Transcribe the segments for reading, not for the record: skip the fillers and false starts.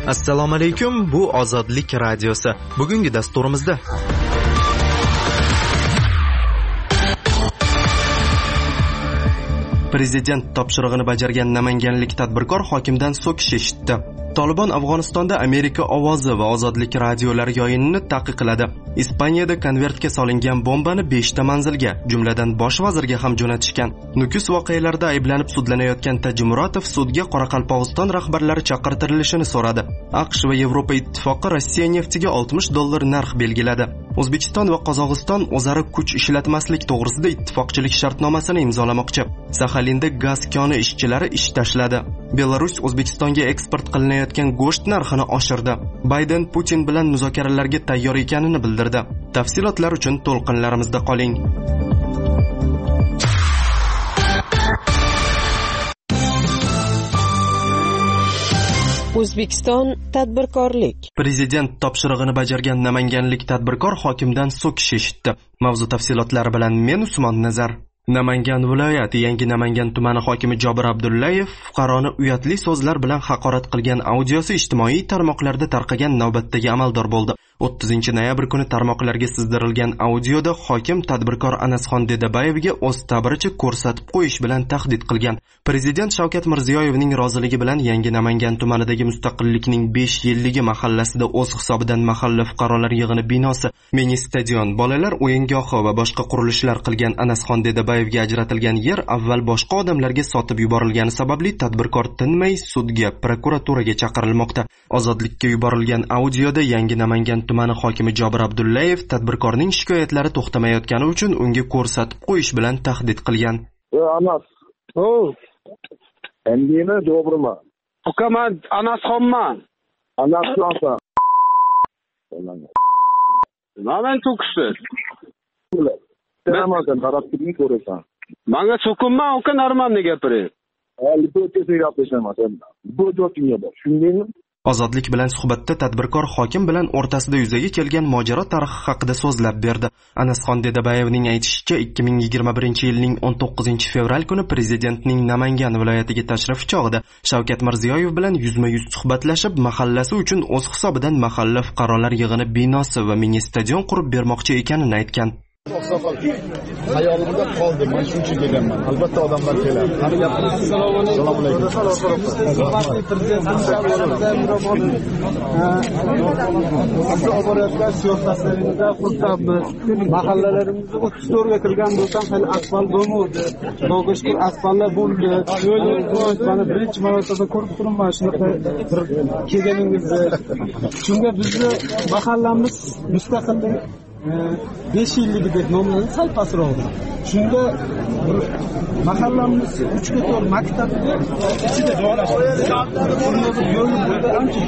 Assalomu alaykum, bu Ozodlik radiosi. Bugungi dasturimizda Prezident topshirig'ini bajargan namanganlik tadbirkor hokimdan so'kish eshitdi. Tolibon Afg'onistonda Amerika ovozi va Ozodlik radiolari yoyinini taqiqladi. Ispaniyada konvertga solingan bombani 5 ta manzilga, jumladan bosh vazirga ham jo'natishgan. Nukus voqealarida ayblanib sudlanayotgan Tajimuratov sudga Qoraqalpog'iston rahbarlari chaqirtirilishini so'radi. AQSh va Yevropa ittifoqi Rossiya neftiga $60 narx belgiladi. O'zbekiston va Qozog'iston o'zaro kuch ishlatmaslik to'g'risida ittifoqchilik shartnomasini imzolamoqchi. Saxalinda gaz koni ishchilari ish tashladi. Belarus O'zbekistonga eksport qilinayotgan go'sht narxini oshirdi. Bayden Putin bilan muzokaralarga tayyor ekanini bildirdi. Tafsilotlar uchun to'lqinlarimizda qoling. O'zbekiston tadbirkorlik. Prezident topshirig'ini bajargan namanganlik tadbirkor hokimdan so'kish eshitdi. Mavzu tafsilotlari bilan men Usmon Nazar. Namangan viloyati Yangi Namangan tumani hokimi Jobir Abdullayev fuqaroni uyatli so'zlar bilan haqorat qilgan audiosi ijtimoiy tarmoqlarda tarqagan navbatdagi amaldor bo'ldi. 30 noyabr kuni tarmoqlarga sizdirilgan audioda hokim tadbirkor Anasxon Dedabayevga o'z ta'biricha ko'rsatib qo'yish bilan tahdid qilgan. Prezident Shavkat Mirziyoyevning roziligi bilan Yangi Namangan tumanidagi Mustaqillikning 5 yilligi mahallasida o'z hisobidan mahalla fuqarolar yig'ini binosi, mini stadion, bolalar o'yingohi va boshqa qurilishlar qilgan Anasxon Dedabayevga ajratilgan yer avval boshqa odamlarga sotib yuborilgani sababli tadbirkor tinmay sudga, prokuraturaga chaqirilmoqda. Ozodlikka yuborilgan audioda Yangi Namangan tumani hokimi Jobir Abdullayev tadbirkorning shikoyatlari to'xtamayotgani uchun unga ko'rsatib qo'yish bilan tahdid qilgan. Anas. Endiymi Jobirman. Hukumat Anasxonman. Anasxonsan. Nima to'kishdi? Sen taraf kimi ko'rasan? Menga so'kinman, uka normalni gapiring. Albatta gaplashamiz. Bu jo'tinga bor. Shundaymi? Ozodlik bilan suhbatda tadbirkor hokim bilan o'rtasida yuzaga kelgan mojaro tarixi haqida so'zlab berdi. Anasxon Dedabayevning aytishicha, 2021-yilning 19-fevral kuni prezidentning Namangan viloyatiga tashrifi chog'ida Shavkat Mirziyoyev bilan yuzma-yuz suhbatlashib, mahallasi uchun o'z hisobidan mahalla fuqarolar yig'ini binosi va mini stadion qurib bermoqchi ekanini aytgan. Hayolimda qoldi, men shuncha kelganman. Albatta odamlar keladi. Qani gapirasiz? Assalomu alaykum. Siz oborayotgan siyosatlaringizda xursandmiz. Mahallalarimizda 34 ga kirgan bo'lsam hali asfalt bo'lmadi. Xudoga shukr asfaltlar bo'ldi. Mana birinchi marotaba ko'rib turibman shunaqa bir kelganingizni. Shunga bizni mahallamiz mustaqillik 5 yilligi deb nomlanadi, sal pastroqda. Shunda mahallamiz 3 ga to'g'ri maktabda ichida joylashgan. Yo'l bo'ldi, ancha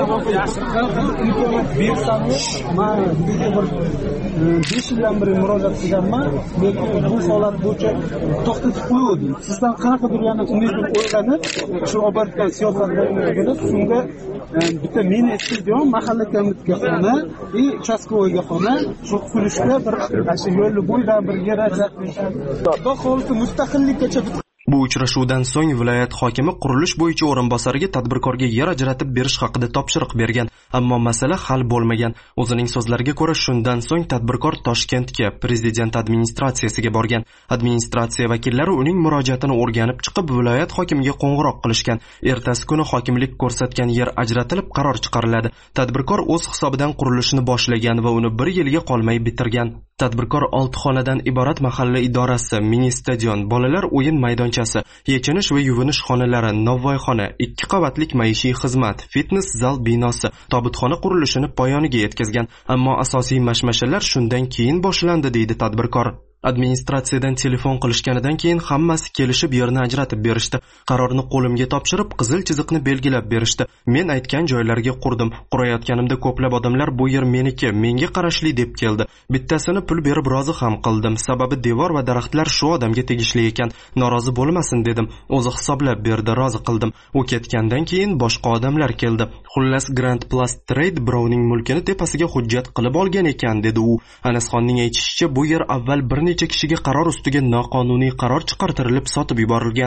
joylar bersammi, men bir 5 yildan beri murojaat qilganman, lekin bu holat bo'yicha to'xtatib qo'ydim. Sizdan qanaqadir yana umidni o'ylanib, shu obortgan siyosatlarga shunga bitta mini stadion, mahalla komitetiga va uchastkovoyga xona shu qurishga bir yo'l bo'yidan bir yer ajratishgan. Xudo xohlasa mustaqillikgacha Bu uchrashuvdan so'ng viloyat hokimi qurilish bo'yicha o'rinbosariga tadbirkorga yer ajratib berish haqida topshiriq bergan, ammo masala hal bo'lmagan. O'zining so'zlariga ko'ra, shundan so'ng tadbirkor Toshkentga, prezident administratsiyasiga borgan. Administratsiya vakillari uning murojaatini o'rganib chiqib, viloyat hokimiga qo'ng'iroq qilishgan. Ertasi kuni hokimlik ko'rsatgan yer ajratilib, qaror chiqariladi. Tadbirkor o'z hisobidan qurilishni boshlagan va uni 1 yilga qolmay bitirgan. Tadbirkor 6 xonadan iborat mahalla idorasi, mini stadion, bolalar o'yin maydonchasi, yechinish va yuvinish xonalari, novvoyxona, 2 qavatlik maishiy xizmat, fitness zal binosi, tobutxona qurilishini poyoniga yetkazgan. Ammo asosiy mashmashalar shundan keyin boshlandi, deydi tadbirkor. Administratsiyadan telefon qilishganidan keyin hammasi kelishib yerni ajratib berishdi. Qarorni qo'limga topshirib, qizil chiziqni belgilab berishdi. Men aytgan joylarga qurdim. Qurayotganimda ko'plab odamlar bu yer meniki, menga qarashli deb keldi. Bittasini pul berib rozi ham qildim. Sababi devor va daraxtlar shu odamga tegishli ekan. Norozi bo'lmasin dedim. O'zi hisoblab berdi, rozi qildim. U ketgandan keyin boshqa odamlar keldi. Xullas Grand Plus Trade birovning mulkini tepasiga hujjat qilib olgan ekan, dedi u. Anasxonning aytishicha, bu yer avval bir necha kishiga qaror ustiga noqonuniy qaror chiqartirilib sotib yuborilgan.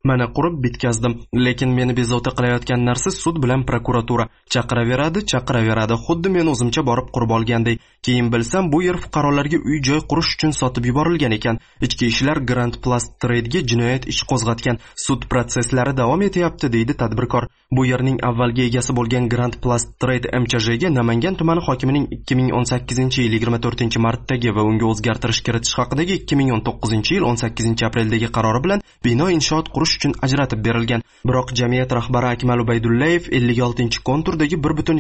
Mana qurib bitkazdim, lekin meni bezovta qilayotgan narsa sud bilan prokuratura. Chaqiraveradi, xuddi men o'zimcha borib qurib olganday. Keyin bilsam, bu yer fuqarolarga uy-joy qurish uchun sotib yuborilgan ekan. Ichki ishlar Grand Plast Trade'ga jinoyat ishi qo'zg'atgan. Sud prosesslari davom etyapti, deydi tadbirkor. Bu yerning avvalgi egasi bo'lgan Grand Plast Trade MCJga Namangan tumani hokimining 2018-yil 24-martdagi va unga o'zgartirish kiritish haqidagi 2019-yil 18-apreldagi qarori bilan bino inshoot qurish uchun ajratib berilgan. Biroq jamiyat rahbari Akmal Ubaydullayev 56-konturdagi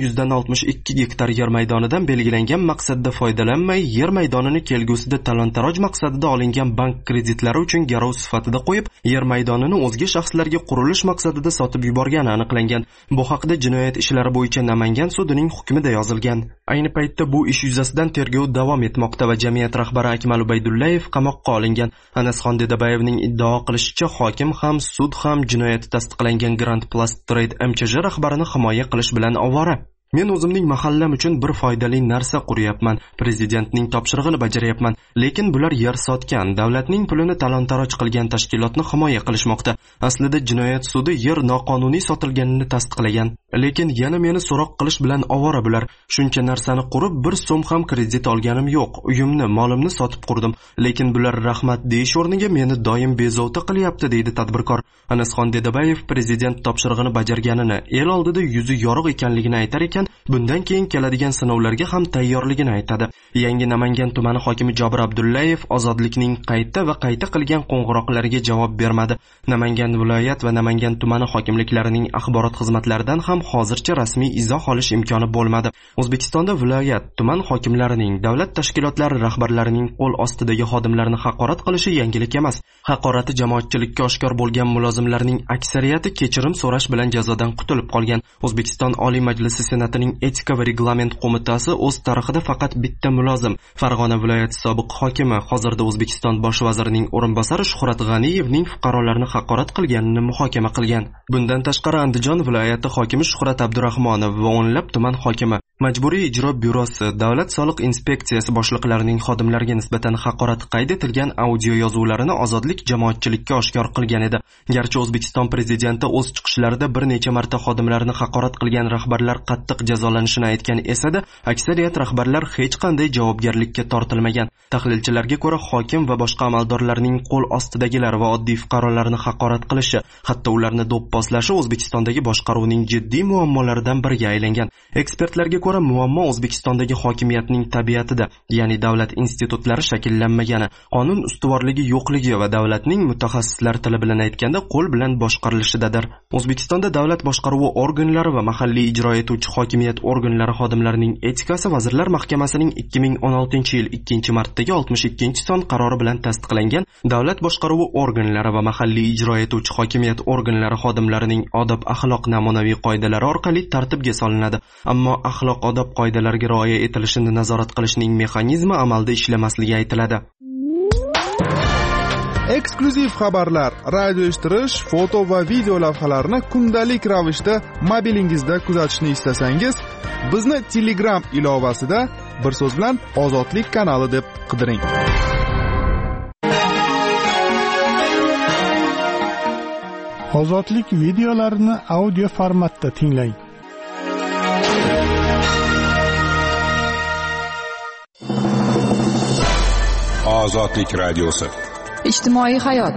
1,62 gektar yer maydonidan belgilangan maqsadda foydalanmay, yer maydonini kelgusida talon-taroj maqsadida olingan bank kreditlari uchun garov sifatida qo'yib, yer maydonini o'zga shaxslarga qurilish maqsadida sotib yuborgani aniqlangan. Bu haqda jinoyat ishlari bo'yicha Namangan sudining hukmida yozilgan. Ayni paytda bu ish yuzasidan tergov davom etmoqda va jamiyat rahbari Akmal Ubaydullayev qamoqqa olingan. Anasxon Dedabayevning iddao qilishicha, hokim ham, sud ham jinoyati tasdiqlangan Grand Plast Trade MCJ rahbarini himoya qilish bilan ovora. Men o'zimning mahallam uchun bir foydali narsa quryapman, prezidentning topshirig'ini bajaryapman, lekin bular yer sotgan, davlatning pulini talon-taroj qilgan tashkilotni himoya qilishmoqda. Aslida jinoyat sudi yer noqonuniy sotilganini tasdiqlagan, lekin yana meni so'roq qilish bilan ovora bular. Shuncha narsani qurib, 1 so'm ham kredit olganim yo'q. Uyimni, molimni sotib qurdim, lekin bular rahmat deyish o'rniga meni doim bezovta qilyapti, deydi tadbirkor. Anasxon Dedabayev prezident topshirig'ini bajarganini, el oldida yuzi yorug' ekanligini aytar ekan, bundan keyin keladigan sinovlarga ham tayyorligini aytadi. Yangi Namangan tumani hokimi Jobir Abdullayev ozodlikning qayta va qayta qilgan qo'ng'iroqlariga javob bermadi. Namangan viloyat va Namangan tumani hokimliklarining axborot xizmatlaridan ham hozircha rasmiy izoh olish imkoni bo'lmadi. O'zbekistonda viloyat, tuman hokimlarining, davlat tashkilotlari rahbarlarining qo'l ostidagi xodimlarni haqorat qilishi yangilik emas. Haqorati jamoatchilikka oshkor bo'lgan mulozimlarning aksariyati kechirim so'rash bilan jazodan qutulib qolgan. O'zbekiston Oliy Majlisi Senatining Etika va reglament qo'mitasi o'z tarixida faqat bitta mulozim, Farg'ona viloyati sobiq hokimi, hozirda O'zbekiston bosh vazirining o'rinbosari Shuhrat G'aniyevning fuqarolarni haqorat qilganini muhokama qilgan. Bundan tashqari Andijon viloyati hokimi Shuhrat Abdurahmonov va o'nlab tuman hokimi, Majburiy ijro byurosi, davlat soliq inspeksiyasi boshliqlarining xodimlariga nisbatan haqorat qayd etilgan audio yozuvlarini ozodlik jamoatchilikka oshkor qilgan edi. Garchi O'zbekiston prezidenti o'z chiqishlarida bir necha marta xodimlarni haqorat qilgan rahbarlar qattiq jazolanishini aytgan esa-da, aksariyat rahbarlar hech qanday javobgarlikka tortilmagan. Tahlilchilarga ko'ra, hokim va boshqa amaldorlarning qo'l ostidagilar va oddiy fuqarolarni haqorat qilishi, hatto ularni do'pposlashi O'zbekistondagi boshqaruvning jiddiy muammolaridan biriga aylangan. Ekspertlarga ko'ra, muammo O'zbekistondagi hokimiyatning tabiatida, ya'ni davlat institutlari shakllanmagani, qonun ustuvorligi yo'qligi va davlatning mutaxassislar tili bilan aytganda qo'l bilan boshqarilishidadir. O'zbekistonda davlat boshqaruvi organlari va mahalliy ijro etuvchi hokimiyat organlari xodimlarining etikasi Vazirlar Mahkamasining 2016-yil 2-martdagi 62-son qarori bilan tasdiqlangan davlat boshqaruvi organlari va mahalliy ijro etuvchi hokimiyat organlari xodimlarining odob axloq namunaviy qoidalari orqali tartibga solinadi. Ammo axloq odob qoidalariga rioya etilishini nazorat qilishning mexanizmi amalda ishlamasligi aytiladi. Eksklyuziv xabarlar, radio eshittirish, foto va video lavhalarni kundalik ravishda mobilingizda kuzatishni istasangiz, bizni Telegram ilovasida bir so'z bilan Ozodlik kanali deb qidiring. Ozodlik videolarini audio formatda tinglang. Ozodlik radiosi. Ijtimoiy hayot.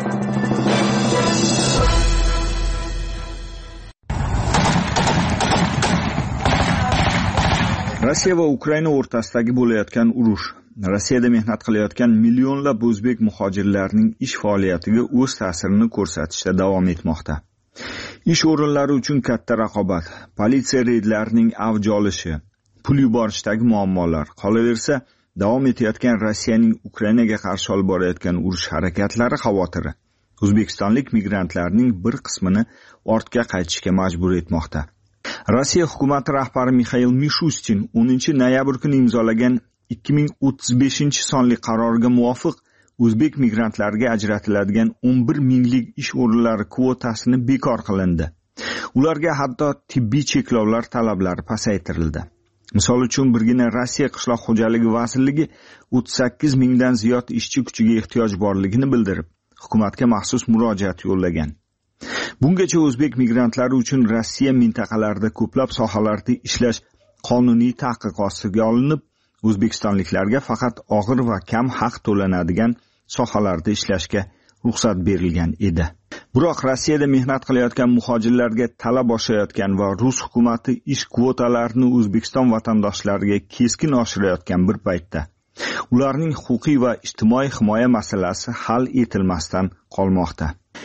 Rossiya va Ukraina o'rtasidagi bo'layotgan urush, Rossiyada mehnat qilayotgan millionlab o'zbek muhojirlarining ish faoliyatiga o'z ta'sirini ko'rsatishda davom etmoqda. Ish o'rinlari uchun katta raqobat, politsiya reydlarining avj olishi, pul yuborishdagi muammolar, qolaversa davom etayotgan Rossiyaning Ukrainaga qarshi olib borayotgan urush harakatlari xavotiri o'zbekistonlik migrantlarning bir qismini ortga qaytishga majbur etmoqda. Rossiya hukumati rahbari Mikhail Mishustin 10-noyabr kuni imzolagan 2035-sonli qarorga muvofiq o'zbek migrantlarga ajratiladigan 11 minglik ish o'rinlari kvotasini bekor qilindi. Ularga hatto tibbiy cheklovlar talablari pasaytirildi. Misol uchun birgina Rossiya qishloq xo'jaligi vazirligi 38 mingdan ziyod ishchi kuchiga ehtiyoj borligini bildirib, hukumatga maxsus murojaat yo'llagan. Bungacha o'zbek migrantlari uchun Rossiya mintaqalarida ko'plab sohalarda ishlash qonuniy taqiq ostiga olinib, o'zbekistonliklarga faqat og'ir va kam haq to'lanadigan sohalarda ishlashga ruxsat berilgan edi. Biroq Rossiyada mehnat qilayotgan muhojirlarga talab oshayotgan va rus hukumati ish kvotalarini O'zbekiston vatandoshlariga keskin oshirayotgan bir paytda ularning huquqiy va ijtimoiy himoya masalasi hal etilmasdan qolmoqda.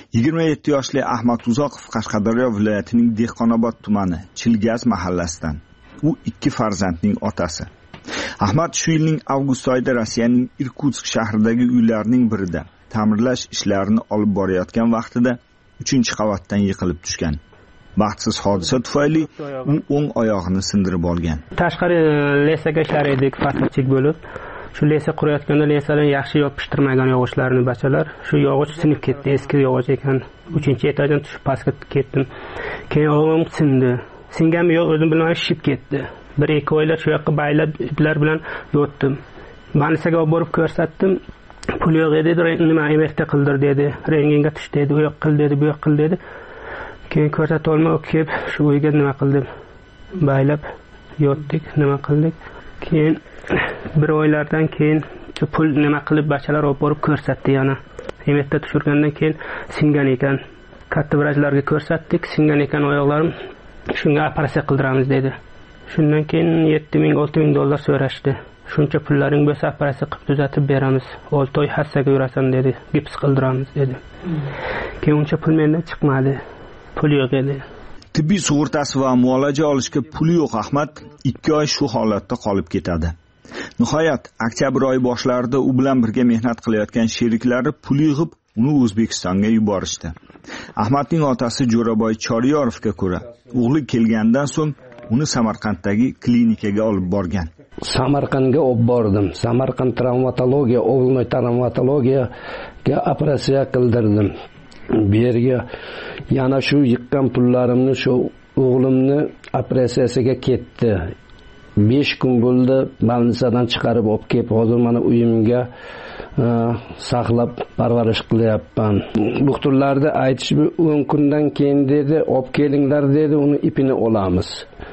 27 yoshli Ahmad Uzoqov Qashqadaryo viloyatining Dehqonobod tumani Chilgaz mahallasidan. U 2 farzandning otasi. Ahmad shu yilning avgust oyida Rossiyaning Irkutsk shahridagi uylarining birida ta'mirlash ishlarini olib borayotgan vaqtida 3-qavatdan yiqilib tushgan. Baxtsiz hodisa tufayli u o'ng oyog'ini sindirib olgan. Tashqari lesaga ishlar edik, pasportchik bo'lib. Shu lesa qurayotganda lesalarni yaxshi yopishtirmagan yog'ochlarini bachalar, shu yog'och sinib ketdi, eski yog'och ekan. 3-etajdan tushib pastga ketdim. Keyin oyog'im sindi. Singanmi yo'q, o'zim bilmay shishib ketdi. 1-2 oylar shu yoqqa baylab iplar bilan yotdim. Bansaga olib borib ko'rsatdim. Pul yo'q edi, nima MFT qildir dedi. Rentgenga tush dedi, u yoq qil dedi, bu yoq qil dedi. Keyin ko'rsata olmay kelib shu uyga nima qildim? Baylab yotdik, nima qildik? Keyin 1 oylardan keyin pul nima qilib bachalar olib borib ko'rsatdi yana. MFT tushirgandan keyin singan ekan. Katta vrachlarga ko'rsatdik, singan ekan oyoqlarim. Shunga operatsiya qildiramiz dedi. Shundan keyin 7,000-6,000 dollar so'rashdi. Shuncha pullaring bo'lsa operatsiya qilib tuzatib beramiz. 6 oy hassaga yurasan dedi. Gips qildiramiz dedi. Keyin uncha pul mendan chiqmadi. Pul yo'q edi. Tibbiy sug'urtasi va muolaja olishga puli yo'q Ahmad 2 oy shu holatda qolib ketadi. Nihoyat oktyabr oyi boshlarida u bilan birga mehnat qilayotgan sheriklari pul yig'ib uni O'zbekistonga yuborishdi. Ahmadning otasi Jo'raboy Choriyorovga ko'ra, o'g'li kelgandan so'ng uni Samarqanddagi klinikaga olib borgan. Samarqandga olib bordim. Samarqand travmatologiya, o'g'ilni travmatologiyaga operatsiya qildirdim. Bu yerga yana shu yiqqan pullarimni shu o'g'limni operatsiyasiga ketdi. 5 kun bo'ldi, bolnitsadan chiqarib olib kelib, hozir mana uyimga saqlab parvarish qilyapman. Doktorlarda aytishdi, 10 kundan keyin dedi, olib kelinglar dedi, uni ipini olamiz.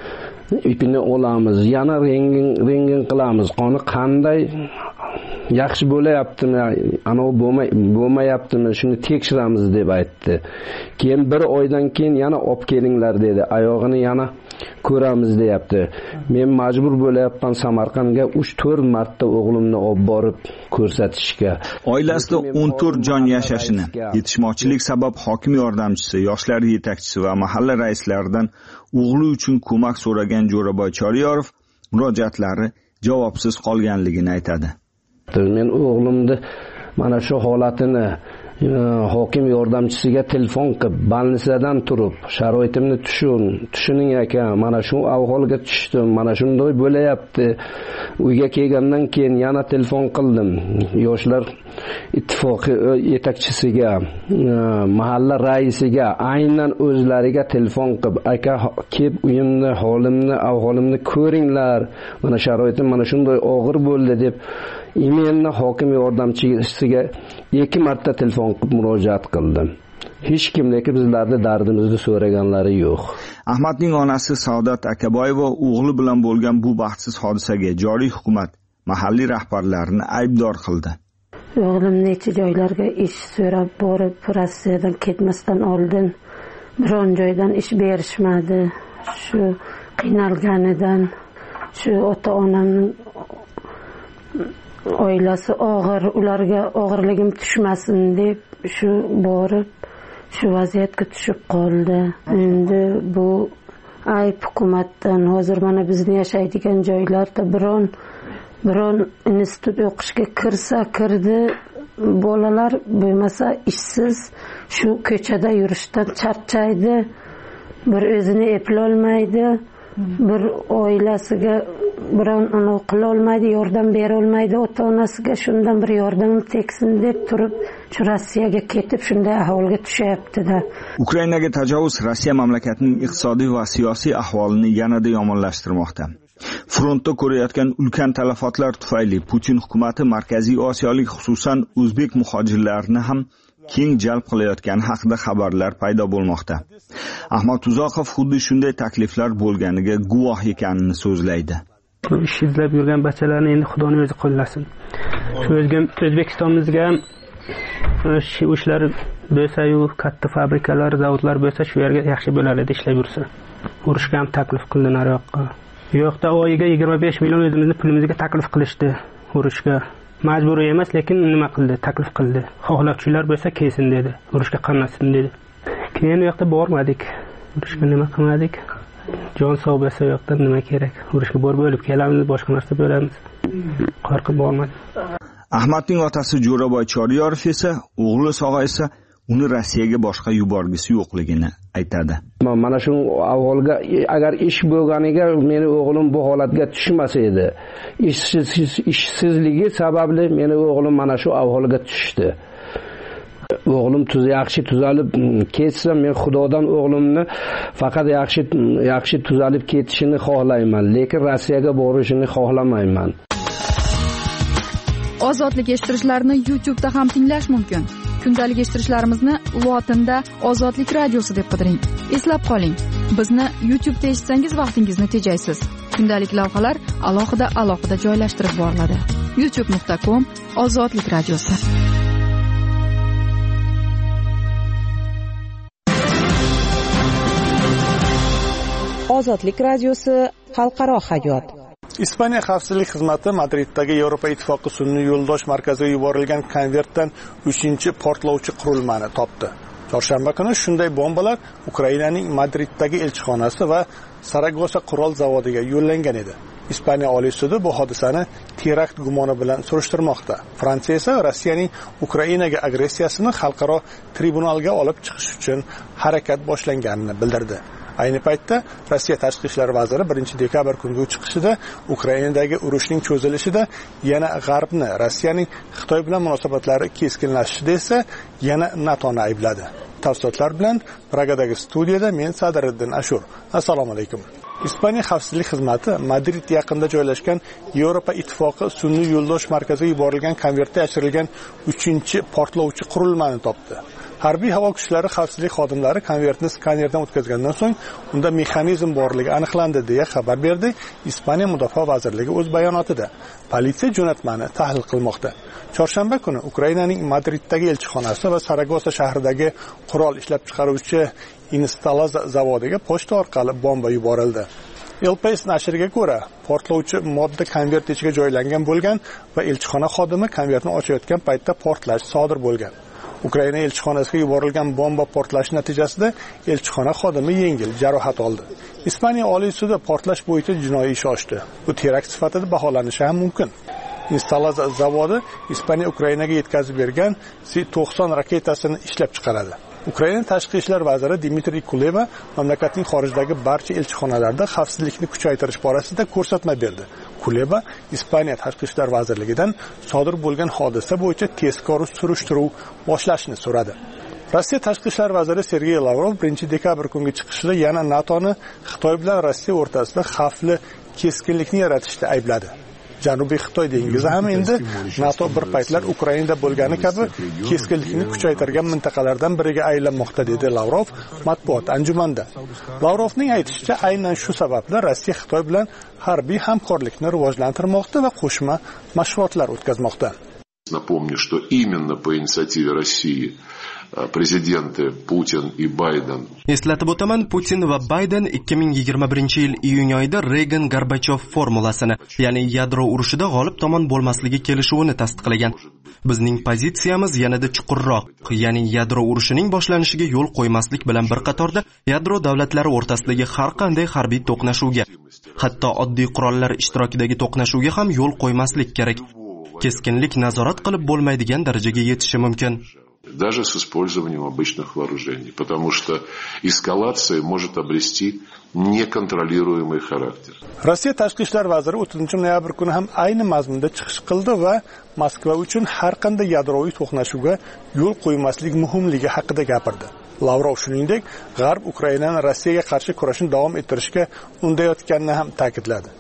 Yana rentgen qilamiz. Qoni qanday yaxshi bo'layaptimi, ana bo'lmayaptimi, shuni tekshiramiz deb aytdi. Keyin 1 oydan keyin yana olib kelinglar dedi. Oyog'ini yana ko'ramiz deyapti. Men majbur bo'layapman Samarqandga 3-4 marta o'g'limni olib borib ko'rsatishga. Oilasida 14 jon yashashini, yetishmovchilik sabab hokim yordamchisi, yoshlar yetakchisi va mahalla raislaridan o'g'li uchun ko'mak so'ragan Jo'raboy Choriyorov murojaatlari javobsiz qolganligini aytadi. Men o'g'limni mana shu holatini hokim yordamchisiga telefon qilib, bolnitsadan turib, sharoitimni tushuning ekan, mana shu ahvolga tushdim, mana shunday bo'layapti. Uyga kelgandan keyin yana telefon qildim. Yoshlar ittifoqi yetakchisiga, mahalla raisiga, aynan o'zlariga telefon qilib, aka kelib uyimni, ahvolimni ko'ringlar. Mana sharoitim mana shunday og'ir bo'ldi deb Imenni hokim yordamchisiga 2 marta telefon qilib murojaat qildim. Hech kim lekin bizlarning dardimizni so'raganlari yo'q. Ahmadning onasi Saodat Akaboyeva o'g'li bilan bo'lgan bu baxtsiz hodisaga joriy hukumat mahalliy rahbarlarini aybdor qildi. O'g'lim necha joylarga ish so'rab borib, Rossiyadan ketmasdan oldin biron joydan ish berishmadi. Shu qiynalganidan, shu ota-onamning oilasi og'ir, ularga og'irligim tushmasin deb shu borib shu vaziyatga tushib qoldi. Endi bu ayb hukumatdan. Hozir mana bizni yashaydigan joylarda biron institut o'qishga kirdi, bolalar bo'lmasa ishsiz shu ko'chada yurishdan charchaydi, bir o'zini eplolmaydi, bir oilasiga biron qila olmaydi, yordam bera olmaydi, ota-onasiga shundan bir yordam tegsin deb turib, shu Rossiyaga ketib shunday ahvolga tushyapti-da. Ukrainaga tajovuz Rossiya mamlakatining iqtisodiy va siyosiy ahvolini yanada yomonlashtirmoqda. Frontda ko'rayotgan ulkan talafotlar tufayli Putin hukumati Markaziy Osiyolik, xususan o'zbek muhojirlarini ham keng jalb qilayotgani haqida xabarlar paydo bo'lmoqda. Ahmad Uzoqov xuddi shunday takliflar bo'lganiga guvoh ekanini so'zlaydi. Ish izlab yurgan bachchalarni endi Xudoning o'zi qo'llasin. Shu O'zbekistonimizga ham ishlar bo'lsa-yu, katta fabrikalar, zavodlar bo'lsa, shu yerga yaxshi bo'lar edi ishlab yursa. Urushga ham taklif qildi nariyoqqa. Yo'qda oyiga 25 million o'zimizning pulimizga taklif qilishdi urushga. Majburiy emas, lekin nima qildi? Taklif qildi. Xohlovchilar bo'lsa kelsin dedi. Urushga qatnashsin dedi. Keyin u yoqda bormadik. Urushga nima qilmadik? Jon sog' bo'lsa u yoqda nima kerak? Urushga bo'lib kelamiz, boshqa narsa bo'lamiz. Qo'rqib bormadik. Ahmadning otasi Jo'raboy Choriyorov esa, o'g'li sog'aysa, uni Rossiyaga boshqa yuborgisi yo'qligini aytadi. Mana shu avvalga agar ish bo'lganiga meni o'g'lim bu holatga tushmas edi. Ishsizligi sababli meni o'g'lim mana shu ahvolga tushdi. O'g'lim yaxshi tuzalib ketsa, men Xudodan o'g'limni faqat yaxshi tuzalib ketishini xohlayman, lekin Rossiyaga borishini xohlamayman. Ozodlik eshittirishlarni YouTube'da ham tinglash mumkin. Kundalik eshittirishlarimizni lotinda Ozodlik radiosi deb qidiring. Eslab qoling, bizni YouTube'da eshitsangiz vaqtingizni tejaysiz. Kundalik lavhalar alohida joylashtirib boriladi. youtube.com/Ozodlik radiosi. Ozodlik radiosi xalqaro hayot. Ispaniya xavfsizlik xizmati Madriddagi Yevropa ittifoqi sun'iy yo'ldosh markaziga yuborilgan konvertdan 3-portlovchi qurilmani topdi. Chorshanba kuni shunday bombalar Ukrainaning Madriddagi elchixonasi va Saragosa qurol zavodiga yo'llangan edi. Ispaniya Oliy sudi bu hodisani terakt gumoni bilan surishtirmoqda. Fransiya esa Rossiyaning Ukrainaga agressiyasini xalqaro tribunalga olib chiqish uchun harakat boshlanganini bildirdi. Ayni paytda Rossiya tashqi ishlar vaziri 1-dekabr kungi chiqishida Ukrainadagi urushning cho'zilishida yana G'arbni, Rossiyaning Xitoy bilan munosabatlari keskinlashishida esa yana NATOni aybladi. Tafsilotlar bilan Pragadagi studiyada men Sadiriddin Ashur. Assalomu alaykum. Ispaniya xavfsizlik xizmati Madrid yaqinida joylashgan Yevropa ittifoqi sun'iy yo'ldosh markaziga yuborilgan konvertda yashirilgan 3-portlovchi qurilmani topdi. Harbiy havo kuchlari xavfsizlik xodimlari konvertni skanerdan o'tkazgandan so'ng unda mexanizm borligi aniqlandi deya xabar berdi Ispaniya Mudofaa vazirligi o'z bayonotida. Politsiya jo'natmani tahlil qilmoqda. Chorshanba kuni Ukrainaning Madriddagi elchixonasi va Saragosa shahridagi qurol ishlab chiqaruvchi Instalaza zavodiga pochta orqali bomba yuborildi. El País nashriga ko'ra, portlovchi modda konvert ichiga joylangan bo'lgan va elchixona xodimi konvertni ochayotgan paytda portlash sodir bo'lgan. Ukraina elchixonasiga yuborilgan bomba portlashi natijasida elchixona xodimi yengil jarohat oldi. Ispaniya Oliy sudi portlash bo'yicha jinoiy ish ochdi. Bu terakt sifatida baholanishi ham mumkin. Instalaza zavodi Ispaniya Ukrainaga yetkazib bergan S-90 raketasini ishlab chiqaradi. Ukraina tashqi ishlar vaziri Dmitriy Kuleba mamlakatning xorijdagi barcha elchixonalarida xavfsizlikni kuchaytirish borasida ko'rsatma berdi. Kuleba Ispaniya tashqi ishlar vazirligidan sodir bo'lgan hodisa bo'yicha tezkor surishtiruv boshlashni so'radi. Rossiya tashqi ishlar vaziri Sergey Lavrov 1-dekabr kungi chiqishida yana NATOni Xitoy bilan Rossiya o'rtasida xavfli keskinlikni yaratishda aybladi. Janubiy Xitoy dengizi ham endi NATO bir paytlar Ukrainada bo'lgani kabi keskinlikni kuchaytirgan mintaqalardan biriga aylanmoqda dedi Lavrov matbuot anjumanida. Lavrovning aytishicha, aynan shu sababli Rossiya Xitoy bilan harbiy hamkorlikni rivojlantirmoqda va qo'shma mashg'ulotlar o'tkazmoqda. Напомню, что именно по инициативе России президенты Putin и Bayden. Eslatib o'taman, Putin va Bayden 2021-yil iyun oyida Reagan-Gorbachov formulasini, ya'ni yadro urushida g'olib tomon bo'lmasligi kelishuvini tasdiqlagan. Bizning pozitsiyamiz yanada chuqurroq, ya'ni yadro urushining boshlanishiga yo'l qo'ymaslik bilan bir qatorda yadro davlatlari o'rtasidagi har qanday harbiy to'qnashuvga, hatto oddiy qurollar ishtirokidagi to'qnashuvga ham yo'l qo'ymaslik kerak. Keskinlik nazorat qilib bo'lmaydigan darajaga yetishi mumkin. Даже с использованием обычных вооружений, потому что эскалация может обрести неконтролируемый характер. Rossiya tashqi ishlar vaziri 30-noyabr kuni ham ayni mazmunda chiqish qildi va Moskva uchun har qanday yadroviy to'qnashuvga yo'l qo'ymaslik muhimligi haqida gapirdi. Lavrov shuningdek, G'arb Ukrainani Rossiyaga qarshi kurashni davom ettirishga undayotganini ham ta'kidladi.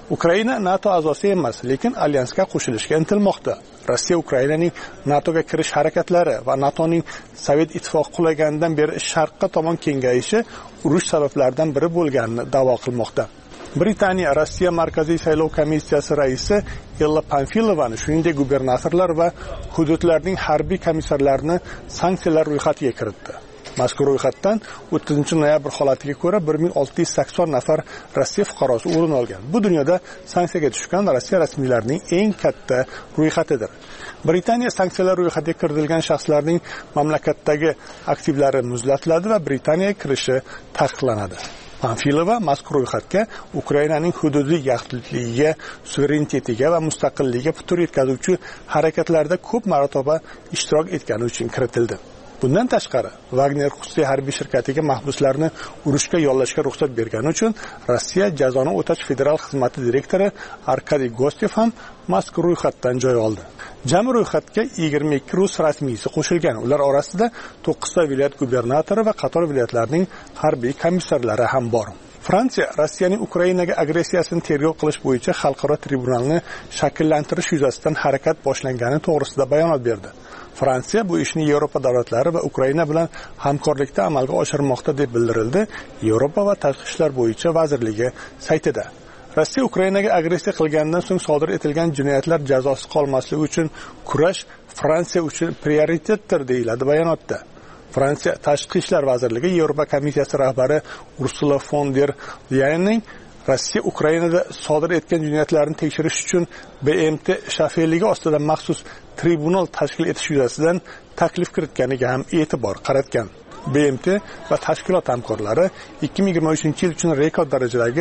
Ukraina NATO a'zosi emas, lekin alyansga qo'shilishga intilmoqda. Rossiya Ukrainaning NATOga kirish harakatlari va NATOning Sovet ittifoqi qulaganidan beri sharqqa tomon kengayishi urush sabablaridan biri bo'lganini da'vo qilmoqda. Britaniya Rossiya Markaziy saylov komissiyasi raisi Ella Pamfilovani, shuningdek gubernatorlar va hududlarning harbiy komissarlarini sanksiyalar ro'yxatiga kiritdi. Mazkur ro'yxatdan 30-noyabr holatiga ko'ra 1680 nafar Rossiya fuqarosi o'rin olgan. Bu dunyoda sanksiyaga tushgan Rossiya rasmiylarining eng katta ro'yxatidir. Britaniya sanksiyalar ro'yxatiga kiritilgan shaxslarning mamlakatdagi aktivlari muzlatiladi va Britaniyaga kirishi taqiqlanadi. Pamfilova mazkur ro'yxatga Ukrainaning hududiy yaxlitligiga, suverenitetiga va mustaqilligiga putur yetkazuvchi harakatlarda ko'p marotaba ishtirok etgani uchun kiritildi. Bundan tashqari, Wagner xususiy harbiy shirkatiga mahbuslarni urushga yollashga ruxsat bergani uchun Rossiya jazoni o'tash federal xizmati direktori Arkadiy Gostev ham mazkur ro'yxatdan joy oldi. Jami ro'yxatga 22 rus rasmiysi qo'shilgan. Ular orasida 9 ta viloyat gubernatori va qator viloyatlarning harbiy komissarlari ham bor. Fransiya Rossiyaning Ukrainaga agressiyasini tergov qilish bo'yicha xalqaro tribunalni shakllantirish yuzasidan harakat boshlangani to'g'risida bayonot berdi. Fransiya bu ishni Yevropa davlatlari va Ukraina bilan hamkorlikda amalga oshirmoqda deb bildirildi Yevropa va tashqi ishlar bo'yicha vazirligi saytida. Rossiya Ukrainaga agressiya qilgandan so'ng sodir etilgan jinoyatlar jazosiz qolmasligi uchun kurash Fransiya uchun prioritetdir deyiladi bayonotda. Fransiya Tashqi ishlar vazirligi Yevropa komissiyasi rahbari Ursula von der Leyenning Rossiya Ukrainada sodir etgan jinoyatlarni tekshirish uchun BMT shafeligi ostida maxsus tribunal tashkil etish yuzasidan taklif kiritganiga ham e'tibor qaratgan. BMT va tashkilot hamkorlari 2023-yil uchun rekord darajadagi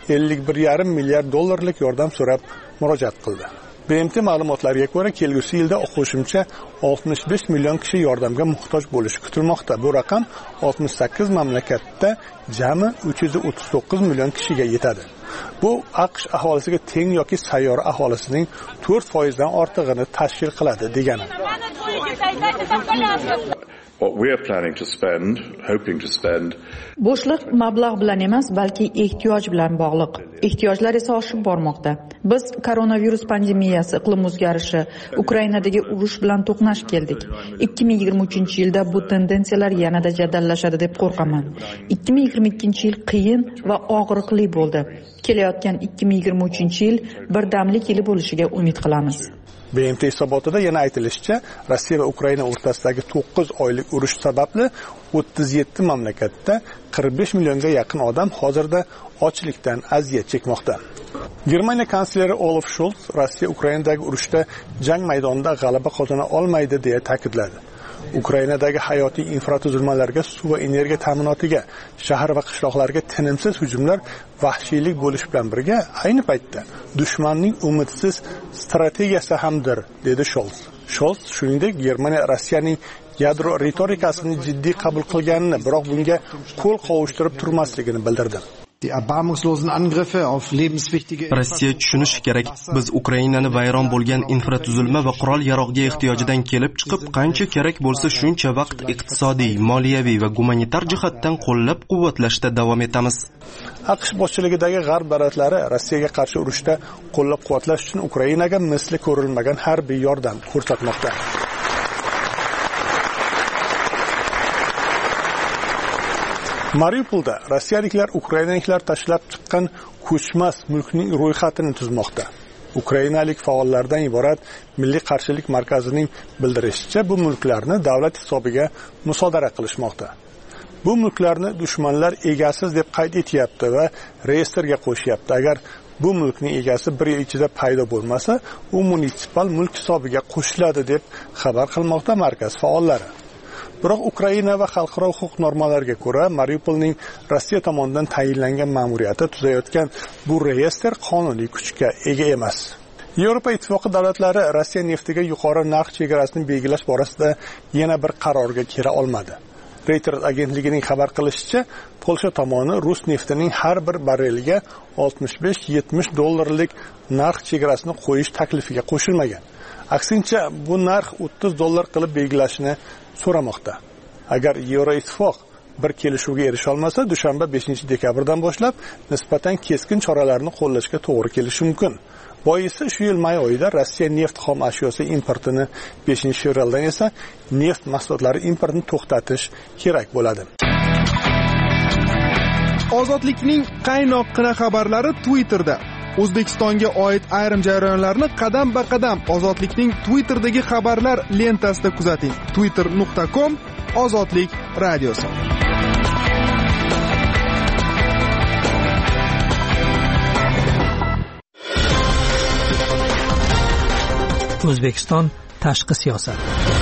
51,5 milliard dollarlik yordam so'rab murojaat qildi. BMT ma'lumotlariga ko'ra, kelgusi yilda qo'shimcha 65 million kishi yordamga muhtoj bo'lishi kutilmoqda. Bu raqam 68 mamlakatda jami 339 million kishiga yetadi. Bu AQSh aholisiga teng yoki sayyora aholisining 4% dan ortig'ini tashkil qiladi degani. What we are planning to spend, hoping to spend. Bo'shliq mablag' bilan emas, balki ehtiyoj bilan bog'liq. Ehtiyojlar esa oshib bormoqda. Biz koronavirus pandemiyasi, iqlim o'zgarishi, Ukrainadagi urush bilan to'qnash keldik. 2023-yilda bu tendensiyalar yanada jadallashadi deb qo'rqaman. 2022-yil qiyin va og'riqli bo'ldi. Kelayotgan 2023-yil birdamlik yili bo'lishiga umid qilamiz. BMT hisobotida yana aytilishicha, Rossiya va Ukraina o'rtasidagi 9 oylik urush sababli 37 mamlakatda 45 millionga yaqin odam hozirda ochlikdan aziyat chekmoqda. Germaniya kansleri Olaf Scholz Rossiya Ukrainadagi urushda jang maydonida g'alaba qozona olmaydi deya ta'kidladi. Ukrainadagi hayotiy infratuzilmalarga, suv va energiya ta'minotiga, shahar va qishloqlarga tinimsiz hujumlar vahshiylik bo'lish bilan birga ayni paytda dushmanning umidsiz strategiyasi hamdir, dedi Scholz. Scholz shuningdek Germaniya Rossiyaning yadro ritorikasini jiddiy qabul qilganini, biroq bunga qo'l qovushtirib turmasligini bildirdi. Rossiya tushunishi kerak, biz Ukrainani vayron bo'lgan infratuzilma va qurol-yarog'ga ehtiyojidan kelib chiqib, qancha kerak bo'lsa shuncha vaqt iqtisodiy, moliyaviy va gumanitar jihatdan qo'llab-quvvatlashda davom etamiz. AQSh boshchiligidagi g'arb davlatlari Rossiyaga qarshi urushda qo'llab-quvvatlash uchun Ukrainaga misli ko'rilmagan harbiy yordam ko'rsatmoqda. Mariupolda rossiyaliklar ukrainaliklar tashlab chiqqan ko'chmas mulkning ro'yxatini tuzmoqda. Ukrainalik faollardan iborat Milliy qarshilik markazining bildirishicha, bu mulklarni davlat hisobiga musodara qilishmoqda. Bu mulklarni dushmanlar egasiz deb qayd etyapti va reyestrga qo'shyapti. Agar bu mulkning egasi bir yil ichida paydo bo'lmasa, u munitsipal mulk hisobiga qo'shiladi deb xabar qilmoqda markaz faollari. Biroq Ukraina va xalqaro huquq normalariga ko'ra, Mariupolning Rossiya tomonidan tayinlangan ma'muriyati tuzayotgan bu reyestr qonuniy kuchga ega emas. Yevropa ittifoqi davlatlari Rossiya neftiga yuqori narx chegarasini belgilash borasida yana bir qarorga kela olmadi. Reuters agentligining xabar qilishicha, Polsha tomoni rus neftining har bir barreliga 65-70 dollarlik narx chegarasini qo'yish taklifiga qo'shilmagan. Aksincha, bu narx 30 dollar qilib belgilashni so'ramoqda. Agar Yevroittifoq bir kelishuvga erisha olmasa, dushanba 5-dekabrdan boshlab nisbatan keskin choralarni qo'llashga to'g'ri kelishi mumkin. Boisi shu yil may oyida Rossiya neft xom ashyosi importini 5-fevraldan esa neft mahsulotlari importini to'xtatish kerak bo'ladi. Ozodlikning qaynoqqina xabarlari Twitterda. O'zbekistonga oid ayrim jarayonlarni qadam-ba-qadam Ozodlikning Twitterdagi xabarlar lentasida kuzating. twitter.com Ozodlik radiosi. O'zbekiston tashqi siyosat.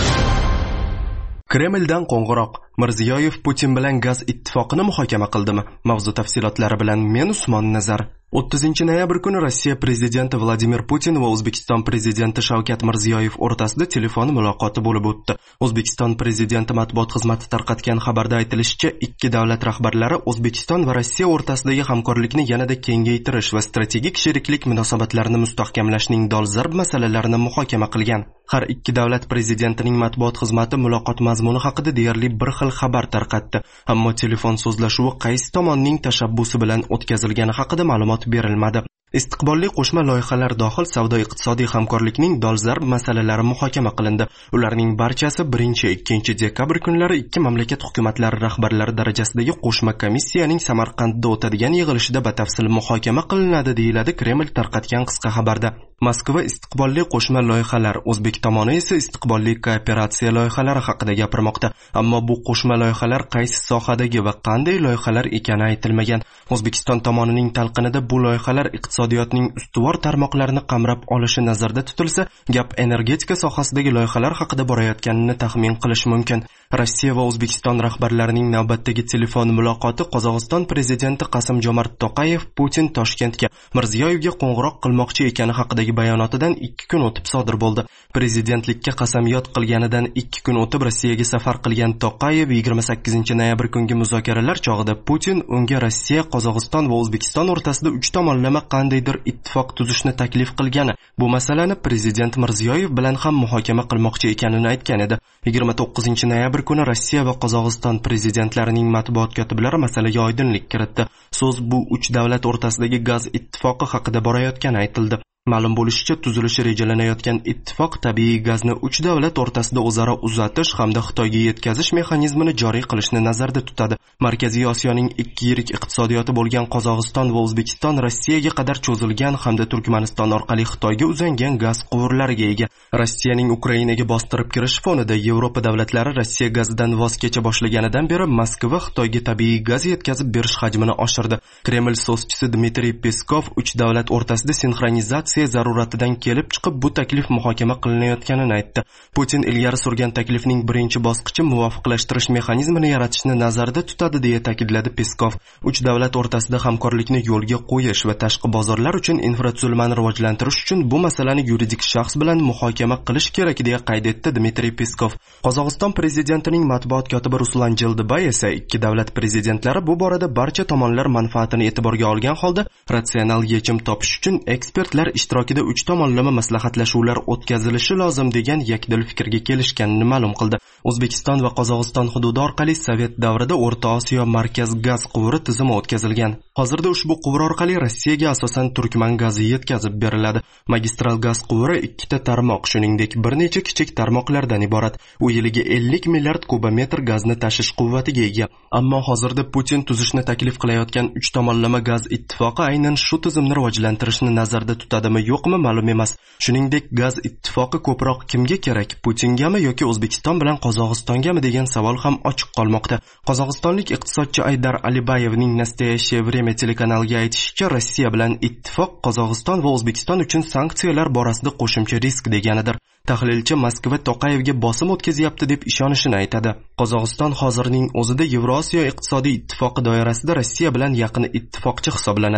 Kremldan qo'ng'iroq. Mirziyoyev Putin bilan gaz ittifoqini muhokama qildimi? Mavzu tafsilotlari bilan men Usmon Nazar. 30-noyabr kuni Rossiya prezidenti Vladimir Putin va O'zbekiston prezidenti Shavkat Mirziyoyev o'rtasida telefon muloqoti bo'lib o'tdi. O'zbekiston prezidenti matbuot xizmati tarqatgan xabarda aytilishicha, ikki davlat rahbarlari O'zbekiston va Rossiya o'rtasidagi hamkorlikni yanada kengaytirish va strategik sheriklik munosabatlarini mustahkamlashning dolzarb masalalarini muhokama qilgan. Har ikki davlat prezidentining matbuot xizmati muloqot mazmuni haqida deyarli bir xil xabar tarqatdi, ammo telefon so'zlashuvi qaysi tomonning tashabbusi bilan o'tkazilgani haqida ma'lumot berilmadi. Istiqbolli qo'shma loyihalar dohil savdo-iqtisodiy hamkorlikning dolzarb masalalari muhokama qilindi. Ularning barchasi 1-2 dekabr kunlari ikki mamlakat hukumatlari rahbarlari darajasidagi qo'shma komissiyaning Samarqandda o'tadigan yig'ilishida batafsil muhokama qilinadi, deyiladi Kreml tarqatgan qisqa xabarda. Moskva istiqbolli qo'shma loyihalar, o'zbek tomoni esa istiqbolli kooperatsiya loyihalari haqida gapirmoqda. Ammo bu qo'shma loyihalar qaysi sohadagi va qanday loyihalar ekani aytilmagan. O'zbekiston tomonining talqinida bu loyihalar iqtisodiyotning ustuvor tarmoqlarini qamrab olishi nazarda tutilsa, gap energetika sohasidagi loyihalar haqida borayotganini taxmin qilish mumkin. Rossiya va O'zbekiston rahbarlarining navbatdagi telefon muloqoti Qozog'iston prezidenti Qasim-Jomart To'qayev Putin Toshkentga Mirziyoyevga qo'ng'iroq qilmoqchi ekani haqidagi bayonotidan 2 kun o'tib sodir bo'ldi. Prezidentlikka qasamyod qilganidan 2 kun o'tib Rossiyaga safar qilgan To'qayev 28-noyabr kungi muzokaralar chog'ida Putin unga Rossiya, Qozog'iston va O'zbekiston o'rtasida 3 tomonlama qandaydir ittifoq tuzishni taklif qilgani, bu masalani prezident Mirziyoyev bilan ham muhokama qilmoqchi ekanini aytgan edi. 29-noyabr kuni Rossiya va Qozog'iston prezidentlarining matbuot kotiblari masalaga oydinlik kiritdi. So'z bu 3 davlat o'rtasidagi gaz ittifoqi haqida borayotgani aytildi. Ma'lum bo'lishicha, tuzilishi rejalanayotgan ittifoq tabiiy gazni 3 davlat o'rtasida o'zaro uzatish hamda Xitoyga yetkazish mexanizmini joriy qilishni nazarda tutadi. Markaziy Osiyoning ikki yirik iqtisodiyoti bo'lgan Qozog'iston va O'zbekiston Rossiyaga qadar cho'zilgan hamda Turkmaniston orqali Xitoyga uzangan gaz quvurlariga ega. Rossiyaning Ukrainaga bostirib kirish fonida Yevropa davlatlari Rossiya gazidan voz kecha boshlaganidan beri Moskva Xitoyga tabiiy gaz yetkazib berish hajmini oshirdi. Kreml so'zchisi Dmitriy Peskov 3 davlat o'rtasida sinxronizatsiya zaruratidan kelib chiqib bu taklif muhokama qilinayotganini aytdi. Putin ilgari surgan taklifning birinchi bosqichi muvofiqlashtirish mexanizmini yaratishni nazarda tutadi, deya ta'kidladi Peskov. 3 davlat o'rtasida hamkorlikni yo'lga qo'yish va tashqi bozorlar uchun infratuzilmani rivojlantirish uchun bu masalani yuridik shaxs bilan muhokama qilish kerak, deya qayd etdi Dmitriy Peskov. Qozog'iston prezidentining matbuot kotibi Ruslan Jildibay esa ikki davlat prezidentlari bu borada barcha tomonlar manfaatini e'tiborga olgan holda ratsional yechim topish uchun ekspertlar ishtirokida 3 tomonlama maslahatlashuvlar o'tkazilishi lozim degan yakdil fikrga kelishganini ma'lum qildi. O'zbekiston va Qozog'iston hududi orqali Sovet davrida O'rta Osiyo markaz gaz quvuri tizimi o'tkazilgan. Hozirda ushbu quvur orqali Rossiyaga asosan turkman gazi yetkazib beriladi. Magistral gaz quvuri 2 ta tarmoq, shuningdek bir necha kichik tarmoqlardan iborat. U yiliga 50 milliard kubometr gazni tashish quvvatiga ega. Ammo hozirda Putin tuzishni taklif qilayotgan 3 tomonlama gaz ittifoqi aynan shu tizimni rivojlantirishni nazarda tutadimi, yo'qmi ma'lum emas. Shuningdek, gaz ittifoqi ko'proq kimga kerak? Putingami yoki O'zbekiston bilan Qozog'istongami degan savol ham ochiq qolmoqda. Qozog'istonlik iqtisodchi Aydar Alibayevning Nastoyaщее время telekanaliga aytishicha, Rossiya bilan ittifoq Qozog'iston va O'zbekiston uchun sanksiyalar borasida qo'shimcha risk deganidir. Tahlilchi Moskva To'qayevga bosim o'tkazyapti deb ishonishini aytadi. Qozog'iston hozirning o'zida Yevrosiyo iqtisodiy ittifoqi doirasida Rossiya bilan yaqin ittifoqchi hisoblanadi.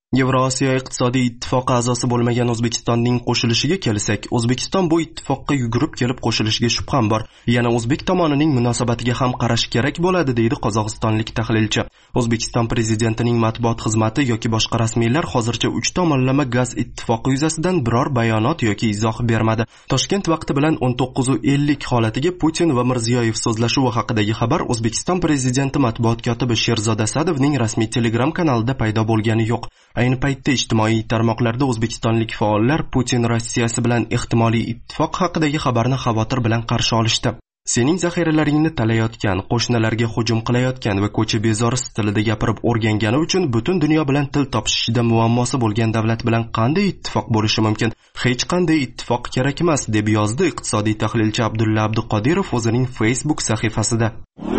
Yevrosiyo iqtisodiy ittifoqi a'zosi bo'lmagan O'zbekistonning qo'shilishiga kelsak, O'zbekiston bu ittifoqqa yugurib kelib qo'shilishiga shubham bor. Yana o'zbek tomonining munosabatiga ham qarash kerak bo'ladi, deydi qozog'istonlik tahlilchi. O'zbekiston prezidentining matbuot xizmati yoki boshqa rasmiylar hozircha 3 tomonlama gaz ittifoqi yuzasidan biror bayonot yoki izoh bermadi. Toshkent vaqti bilan 19:50 holatiga Putin va Mirziyoyev so'zlashuvi haqidagi xabar O'zbekiston prezidenti matbuot kotibi Sherzod Asadovning rasmiy Telegram kanalida paydo bo'lgani yo'q. Ayni paytda ijtimoiy tarmoqlarda o'zbekistonlik faollar Putin Rossiyasi bilan ehtimoliy ittifoq haqidagi xabarni xavotir bilan qarshi olishdi. Sening zaxiralaringni talayotgan, qo'shnilarga hujum qilayotgan va ko'cha bezori stilida gapirib o'rgangani uchun butun dunyo bilan til topishishida muammosi bo'lgan davlat bilan qanday ittifoq bo'lishi mumkin? Hech qanday ittifoq kerak emas, deb yozdi iqtisodiy tahlilchi Abdulla Abduqodirov o'zining Facebook sahifasida.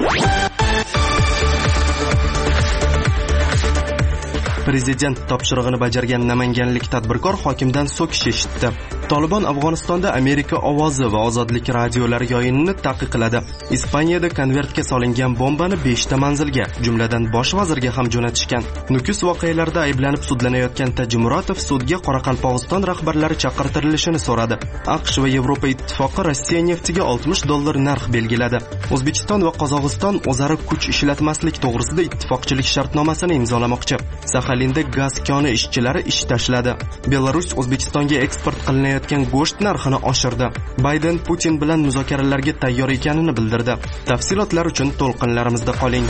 Prezident topshirig'ini bajargan namanganlik tadbirkor hokimdan so'kish eshitdi. Tolibon Afg'onistonda Amerika ovozi va ozodlik radiolari yoyinini taqiqladi. Ispaniyada konvertga solingan bombani 5 ta manzilga, jumladan bosh vazirga ham jo'natishgan. Nukus voqealarida ayblanib sudlanayotgan Tajimurotov sudga Qoraqalpog'iston rahbarlari chaqirtirilishini so'radi. AQSh va Yevropa ittifoqi Rossiya neftiga $60 narx belgiladi. O'zbekiston va Qozog'iston o'zaro kuch ishlatmaslik to'g'risida ittifoqchilik shartnomasini imzolamoqchi. Saxalinda gaz koni ishchilari ish tashladi. Belarus O'zbekistonga eksport qilinayotgan go'sht narxini oshirdi. Bayden Putin bilan muzokaralarga tayyor ekanini bildirdi. Tafsilotlar uchun to'lqinlarimizda qoling.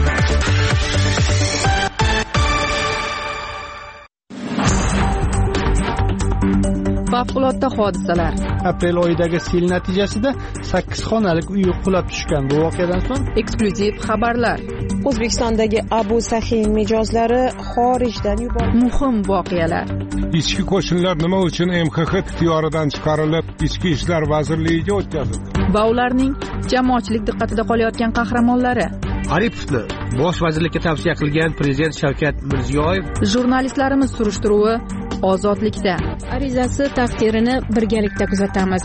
Favqulodda hodisalar. Aprel oyidagi sel natijasida 8 xonalik uy qulab tushgan. Bu voqeadan so'ng eksklyuziv xabarlar. O'zbekistondagi Abu Sahin mijozlari xorijdan yuborildi. Muhim voqealar. Ichki qo'shinlar nima uchun MXX ixtiyoridan chiqarilib, Ichki ishlar vazirligiga o'tkazildi? Va ularning jamoatchilik diqqatida qolayotgan qahramonlari. Aripovni bosh vazirlikka tavsiya qilgan prezident Shavkat Mirziyoyev. Jurnalistlarimiz surishtiruvi Ozodlikda. Arizasi taqdirini birgalikda kuzatamiz.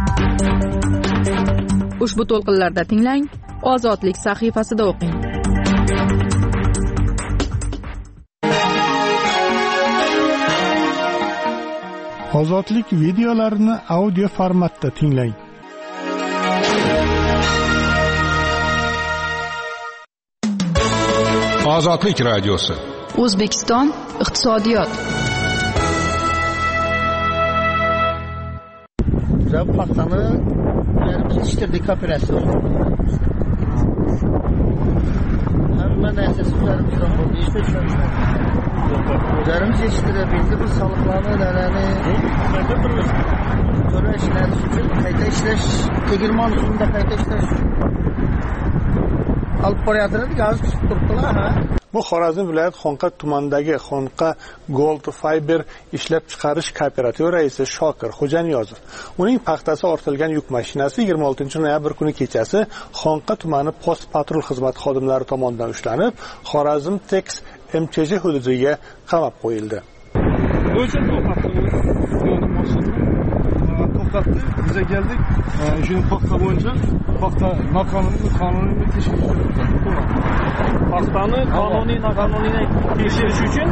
Ushbu to'lqinlarda tinglang, Ozodlik sahifasida o'qing. Ozodlik videolarini audio formatda tinglang. Ozodlik radiosi. O'zbekiston iqtisodiyot. Biz paxtani yetishtirdik kooperatsiya. Hamma narsa sizlarimizdan bo'ldi. O'zlarimiz yetishtirib, endi bir soliqlarni to'la ishlatish uchun qayta ishlash, tegirmon usulida qayta ishlash olib borayotgandik, hozir chiqib turibdilar. Bu Xorazm viloyat Xonqa tumanidagi Xonqa Gold Fiber ishlab chiqarish kooperativi raisi Shokir Xo'janiyozov. Uning paxtasi ortilgan yuk mashinasi 26-noyabr kuni kechasi Xonqa tumani post patrul xizmati xodimlari tomonidan ushlanib, Xorazm Tex MCJ hududiga qamab qo'yildi. Bize geldik. Şimdi paxta boyunca paxta qonuniy tekshirish. Paxtani qonuniy tekshirish uchun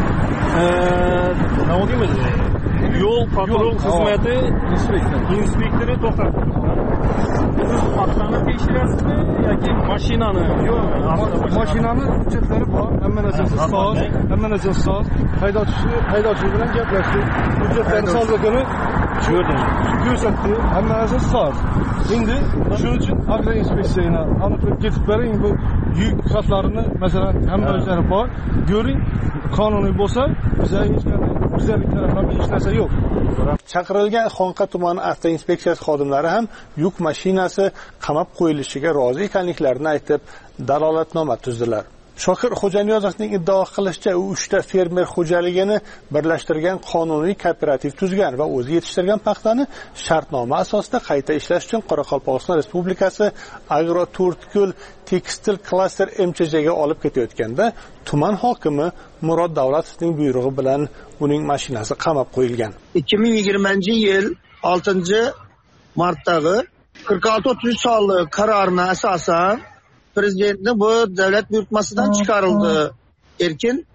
nima deymiz? Yo'l patrul xizmati inspektori to'xtatdi. Siz paxtani tekshirasizmi yoki mashinani? Yo'q, mashinani hujjatlari bor. Hamma narsasi soz, hamma narsasi soz. Haydovchi bilan gaplashdik. Hujjatlarni sozligini ko'rsatdi. Hamma narsa soz. Endi shuning uchun agroinspeksiyani aniqlab ketib bering, bu yuk xatlarini masalan hamma o'zlari bor. Ko'ring, qonuniy bo'lsa, bizga hech qanday bizalik tarafdan hech narsa yo'q. Chaqirilgan Xonqa tumani avtoinspeksiyasi xodimlari ham yuk mashinasi qamab qo'yilishiga rozi ekanliklarini aytib, dalolatnoma tuzdilar. Shokir Xo'janiyozovning iddao qilishicha, u 3 ta fermer xo'jaligini birlashtirgan qonuniy kooperativ tuzgan va o'zi yetishtirgan paxtani shartnoma asosida qayta ishlash uchun Qoraqalpog'iston Respublikasi Agroturtkul Tekstil klaster MCJga olib ketayotganda tuman hokimi Murod Davlatovning buyrug'i bilan uning mashinasi qamab qo'yilgan. 2020-yil 6-martdagi 46-33 sonli qarorina asosan Prezidentning bu davlat buyurtmasidan chiqarildi. Erkin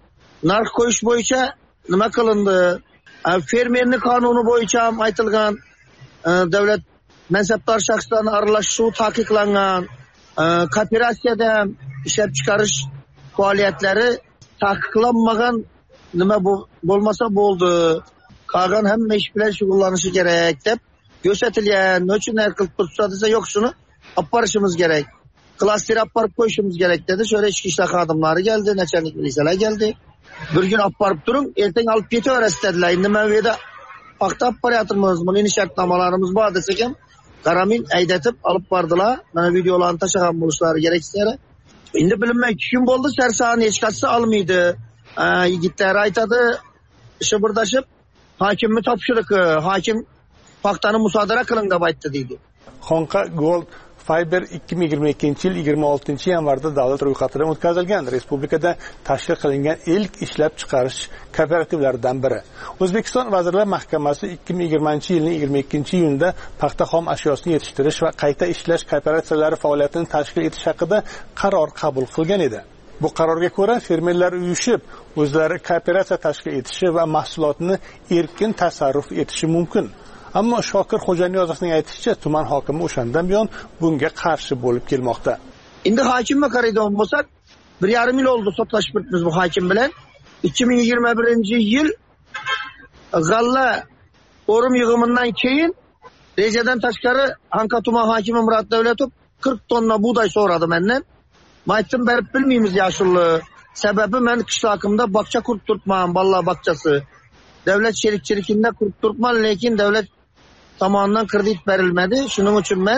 narx qo'yish bo'yicha nima qilindi? Fermerning qonuni bo'yicha ham aytilgan, davlat mansabdor shaxslarning aralashuvi taqiqlangan, kooperatsiyada ham ishlab chiqarish faoliyatlari taqiqlanmagan, nima bo'lmasa bo'ldi. Qolgan hamma ish bilan shug'ullanishi kerak deb ko'rsatilgan. Nechun har qilib tursa desa, yo'q, shuni olib borishimiz kerak. Klaster olib borib qo'yishimiz kerak dedi. Shöyle ichki ishlar xodimlari keldi, nachalnik militsiyalar keldi. Bir gün olib borib turing, ertaga olib ketaverasiz dedilar. Endi men bu yerda paxta olib boryapmiz, buning shartnomalarimiz bor desak ham, qaramin aydatib olib bordilar. Mana videolarni tashlagan bo'lishlari kerak sizlar. Endi bilinmay 2 kun bo'ldi, sarsani hech qaysi olmaydi. Yigitlar aytadi, ishi birdashib, hokimni topshiriq, hokim paxtani musodara qiling deb aytdi deydi. Xonqa Gold Fiber 2022 yil 26 yanvarda davlat ro'yxatidan o'tkazilgan respublikada tashkil qilingan ilk ishlab chiqarish kooperativlaridan biri. O'zbekiston Vazirlar Mahkamasi 2020 yilning 22 iyunda paxta xom ashyosini yetishtirish va qayta ishlash kooperatsiyalari faoliyatini tashkil etish haqida qaror qabul qilgan edi. Bu qarorga ko'ra fermerlar uyushib, o'zlari kooperatsiya tashkil etishi va mahsulotni erkin tasarruf etishi mumkin. Ammo Shokir Xo'janiyozovning aytishicha, tuman hokimi o'shandan buyon bunga qarshi bo'lib kelmoqda. Endi hokimga qaraydigan bo'lsak, 1,5 yil oldi sotlashib turibmiz bu hokim bilan. 2021-yil g'alla o'rim yig'imidan keyin rejadan tashqari Anka tuman hokimi Murat Davlatov 40 tonna buğday so'radi mendan. Men aytdim, berib bilmaymiz yoshulli. Sababi men qishloqimda bog'cha qurib turibman, bolalar bog'chasi. Davlat sherikchiligida qurib turibman, lekin davlat tomonidan kredit berilmedi. Shuning uchun men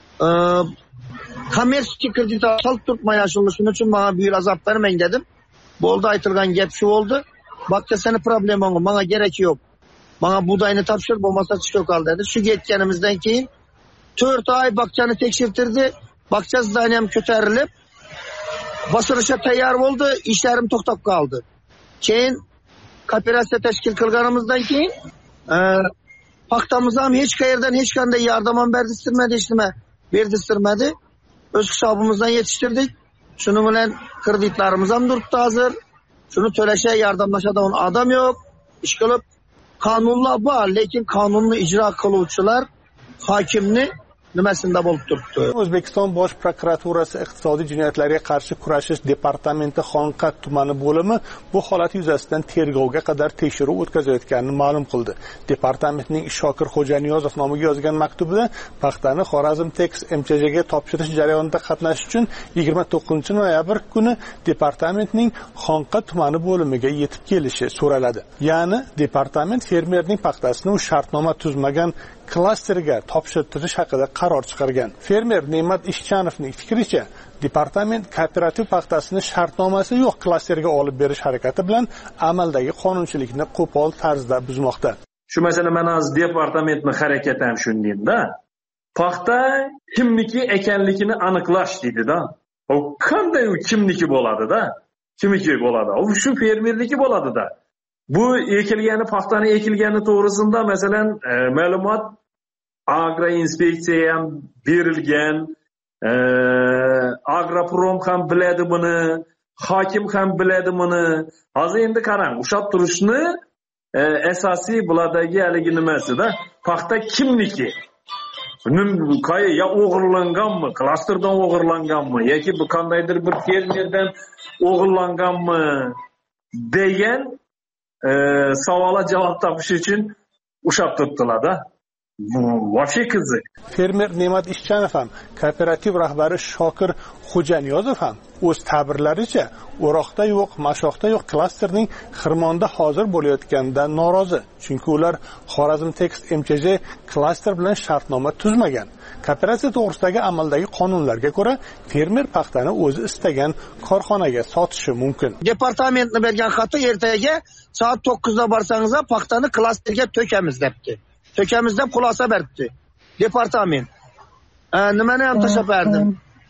kommersiya kredit olib turibman yoshulli. Shuning uchun menga bu yil azob bermang dedim. Bo'ldi, aytilgan gap shu bo'ldi. Bog'chasini problemam yo'q, menga kerak yo'q. Menga buğdayni topshir, bo'lmasa chiqib qol dedi. Shu ketganimizdan keyin 4 oy bog'chani tekshirtirdi. Bog'cha zdaniya ham ko'tarilib, bosirishga tayyor bo'ldi, ishlarim to'xtab qoldi. Keyin kooperatsiya tashkil qilganimizdan keyin paxtamiz ham hech qayerdan hech qanday yordam ham berdirmadi. O'z hisobimizdan yetishtirdik. Shuning bilan kreditlarimiz ham turibdi hozir. Shuni to'lasha, yordamlashadigan odam yo'q. Ish qilib qonunlar bor, lekin qonunni ijro qiluvchilar hokimni nimasida bo'lib turibdi. O'zbekiston Bosh prokuraturasi iqtisodiy jinoyatlarga qarshi kurashish departamenti Xonqat tumani bo'limi bu holat yuzasidan tergovga qadar tekshiruv o'tkazayotganini ma'lum qildi. Departamentning Shokir Xo'janiyozov nomiga yozgan maktubida paxtani Xorazm Tex MCJga topshirish jarayonida qatnashish uchun 29 noyabr kuni departamentning Xonqat tumani bo'limiga yetib kelishi so'raladi. Ya'ni departament fermerning paxtasini u shartnoma tuzmagan klasterga topshirish haqida qaror chiqargan. Fermer Ne'mat Ishchanovning fikricha, departament kooperativ paxtasini shartnomasi yo'q klasterga olib berish harakati bilan amaldagi qonunchilikni qo'pol tarzda buzmoqda. Shu masala mana hozir departamentning harakati ham shundayda. Paxta kimniki ekanligini aniqlash deydi-da. U qanday u kimniki bo'ladi-da? Kimniki bo'ladi? U shu fermerniki bo'ladi-da. Bu ekilgani paxtani ekilgani to'g'risida masalan ma'lumot Agroinspeksiya ham berilgan, Agroprom ham biladi buni, hokim ham biladi buni. Hozir endi qarang, ushab turishni asosiy bulardagi haligi nimasi-da, paxta kimniki? Ya o'g'irlanganmi, klasterdan o'g'irlanganmi yoki bu qandaydir bir fermerdan o'g'irlanganmi degan savolga javob topish uchun ushab turibdilar-da. Вообще qiziq. Fermer Ne'mat Ishchanov ham, kooperativ rahbari Shokir Xo'janiyozov ham o'z ta'birlaricha O'roqda yo'q, Mashoqda yo'q klasterning Xirmonda hozir bo'layotganidan norozi. Chunki ular Xorazm Tex MCJ klaster bilan shartnoma tuzmagan. Kooperatsiya to'g'risidagi amaldagi qonunlarga ko'ra fermer paxtani o'zi istagan korxonaga sotishi mumkin. Departamentni bergan xati ertaga soat 9da borsangiz, paxtani klasterga to'kamiz debdi. To'kamiz deb xulosa berdi departament. Nimani ham tashlab berdim.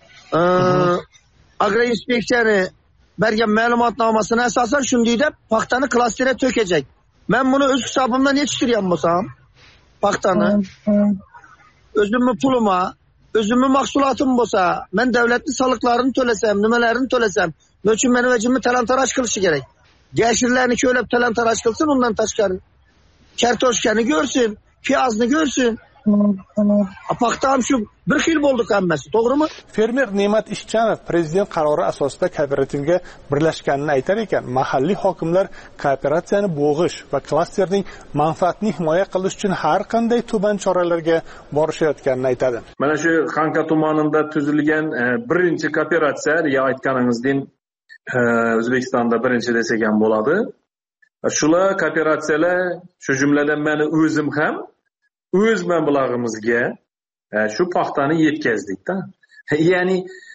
Agroinspeksiyani bergan ma'lumotnomasini asosan shunday deb paxtani klasterga to'kajak. Men buni o'z hisobimdan yetishtirgan bo'lsam, paxtani o'zimning pulima, o'zimning mahsulotim bo'lsa, men davlatning soliqlarini to'lasam, nimalarini to'lasam, nechun meni vajimni talon-taroj qilishi kerak? Gerçirlerini köylep talan-taraj kılsın, ondan tashqari kartoshkani görsün, piyozni görsün. Paxta ham shu bir xil bo'ldi hammasi, to'g'rimi? Fermer Ne'mat Ishchanov prezident qarori asosida kooperativga birlashganini aytar ekan, mahalliy hokimlar kooperatsiyani bo'g'ish va klasterning manfaatini himoya qilish uchun har qanday tuban choralarga borishayotganini aytadi. Mana shu Xanqa tumanida tuzilgan birinchi kooperatsiya deya aytganingizdek, O'zbekistonda birinchi desak ham bo'ladi. Shular kooperatsiyalar, shu jumladan meni o'zim ham o'z mablag'imizga shu paxtani yetkazdik-da. Ya'ni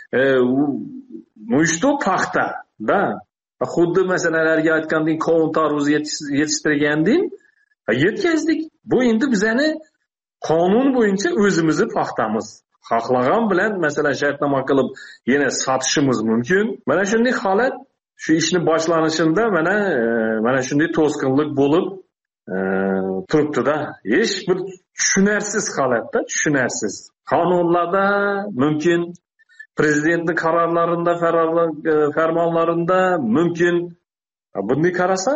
mushto paxta, da. Xuddi masalalarga aytgandek, qovun tarvuzi yetishtirgandek yetkazdik. Bu endi bizani qonun bo'yicha o'zimizni paxtamiz. Xohlagan bilan masalan shartnoma qilib yana sotishimiz mumkin. Mana shunday holat shu ishni boshlanishida mana shunday to'sqinlik bo'lib turibdi-da. Hech bir tushunarsiz holatda, tushunarsiz. Qonunlarda mumkin, prezidentning qarorlarida, farmonlarida mumkin. Bunday qarasa,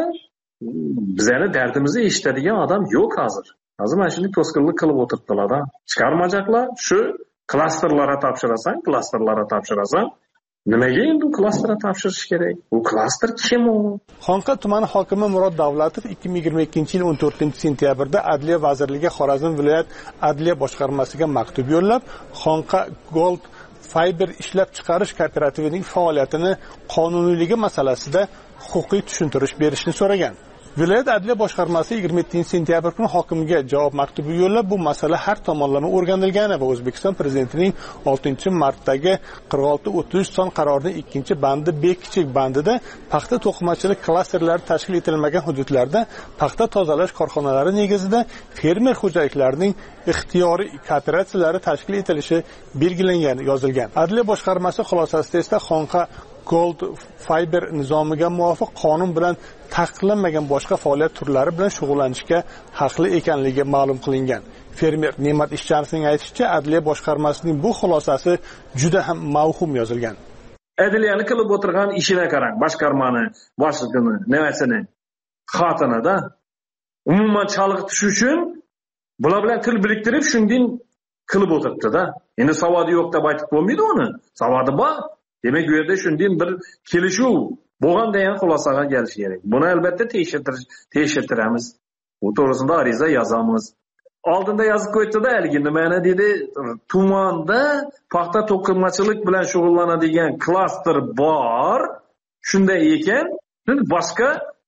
bizani dardimizni eshitadigan odam yo'q hozir. Hozir mana shunday to'sqinlik qilib o'tiribdilar-da. Chiqarmajaqlar, shu klasterlarga topshirasan. Nimaga endi klasterga topshirish kerak? Bu klaster kim u? Xonqa tumani hokimi Murod Davlatov 2022-yil 14-sentyabrda Adliya vazirligi Xorazm viloyat Adliya boshqarmasiga maktub yo'llab, Xonqa Gold Fiber ishlab chiqarish kooperativining faoliyatini qonuniyligi masalasida huquqiy tushuntirish berishni so'ragan. Viloyat Adliya boshqarmasi 27-sentyabr kuni hokimga javob maktubi yo'llab, bu masala har tomonlama o'rganilgani va O'zbekiston prezidentining 6-martdagi 46-30 son qarorining 2-bandi B kichik bandida paxta to'qimachilik klasterlari tashkil etilmagan hududlarda paxta tozalash korxonalari negizida fermer xo'jaliklarining ixtiyoriy kooperatsiyalari tashkil etilishi belgilangan yozilgan. Adliya boshqarmasi xulosasida esa Xonqa Gold Fiber nizomiga muvofiq qonun bilan taqiqlanmagan boshqa faoliyat turlari bilan shug'ullanishga haqli ekanligi ma'lum qilingan. Fermer Ne'mat Ishchanovning aytishicha, Adliya boshqarmasining bu xulosasi juda ham mavhum yozilgan. Adliyani qilib o'tirgan ishini qarang, boshqarmani boshlig'ini, nimasini, xotinida umuman chalg'itish uchun bular bilan til biriktirib shunday qilib o'tiribdi-da. Endi savodi yo'q deb aytib bo'lmaydi uni. Savodi bor. Demak, bu yerda shunday bir kelishuv bo'lganda ham xulosaga kelish kerak. Buni albatta tekshirtiramiz. Bu to'g'risida ariza yozamiz. Oldinda yozib qo'ydi-da, haligi nimani dedi, tumanda paxta to'qimachilik bilan shug'ullanadigan klaster bor. Shunday ekan, boshqa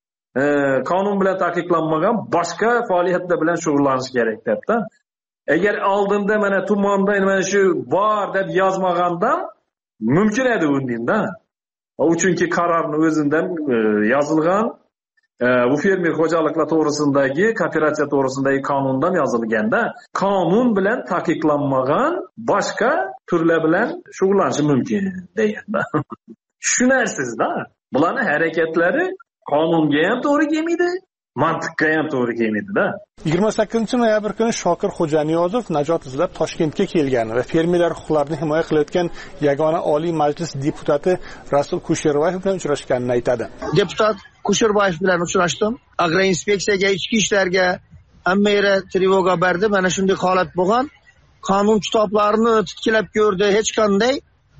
qonun bilan taqiqlanmagan boshqa faoliyatlar bilan shug'ullanish kerak debdi. Agar oldinda mana tumanda mana shu bor deb yozmagandan mumkin edi undinda. Chunki qarorning o'zidan yozilgan, bu fermer xo'jaliklar to'g'risidagi, kooperatsiya to'g'risidagi qonundan yozilganda, qonun bilan taqiqlanmagan boshqa turlar bilan shug'ullanish mumkin deganda. Tushunarsiz-da. Bularning harakatlari qonunga ham to'g'ri kelmaydi, mantiqqa ham to'g'ri kelmaydi-da. 28-noyabr kuni Shokir Xo'janiyozov najot izlab Toshkentga kelgan va fermerlar huquqlarini himoya qilayotgan yagona Oliy Majlis deputati Rasul Kusherbayev bilan uchrashganini aytadi. Deputat Kusherbayev bilan uchrashdim. Agroinspeksiyaga, ichki ishlarga hamma yerga trevoga berdi. Mana shunday holat bo'lgan. Qonun kitoblarini titkilab ko'rdi. Hech qanday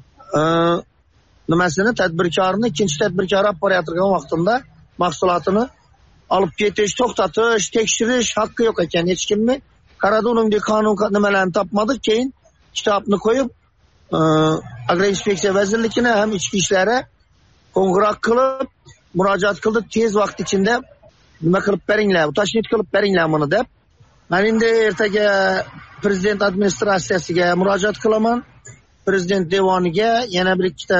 nimasini tadbirkorni ikkinchi tadbirkor olib borayotgan vaqtida mahsulotini olib ketish, to'xtatish, tekshirish haqqi yo'q ekan hech kimni. Qaradunimda qonun nimalarni topmadik, keyin kitobni qo'yib agroinspeksiya vazirligini ham ichki ishlari qo'ng'iroq qilib murojaat qildi, tez vaqt ichida nima qilib beringlar, tashkil qilib beringlar buni deb. Men endi ertaga prezident administratsiyasiga murojaat qilaman, prezident devoniga, yana bir ikkita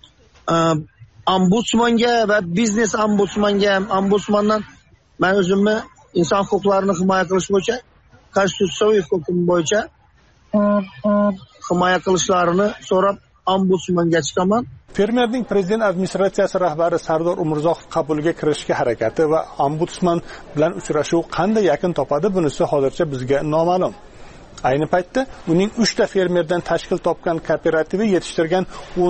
ombudsmanga va biznes ombudsmandan men o'zimni inson huquqlarini himoya qilish bo'yicha, konstitutsiyaviy huquqim bo'yicha himoya qilishlarini so'rab ombudsmanga chiqaman. Fermerning prezident administratsiyasi rahbari Sardor Umurzoqov qabuliga kirishga harakati va ombudsman bilan uchrashuv qanday yakun topadi, bunisi hozircha bizga noma'lum. Ayni paytda uning 3 ta fermerdan tashkil topgan kooperativi yetishtirgan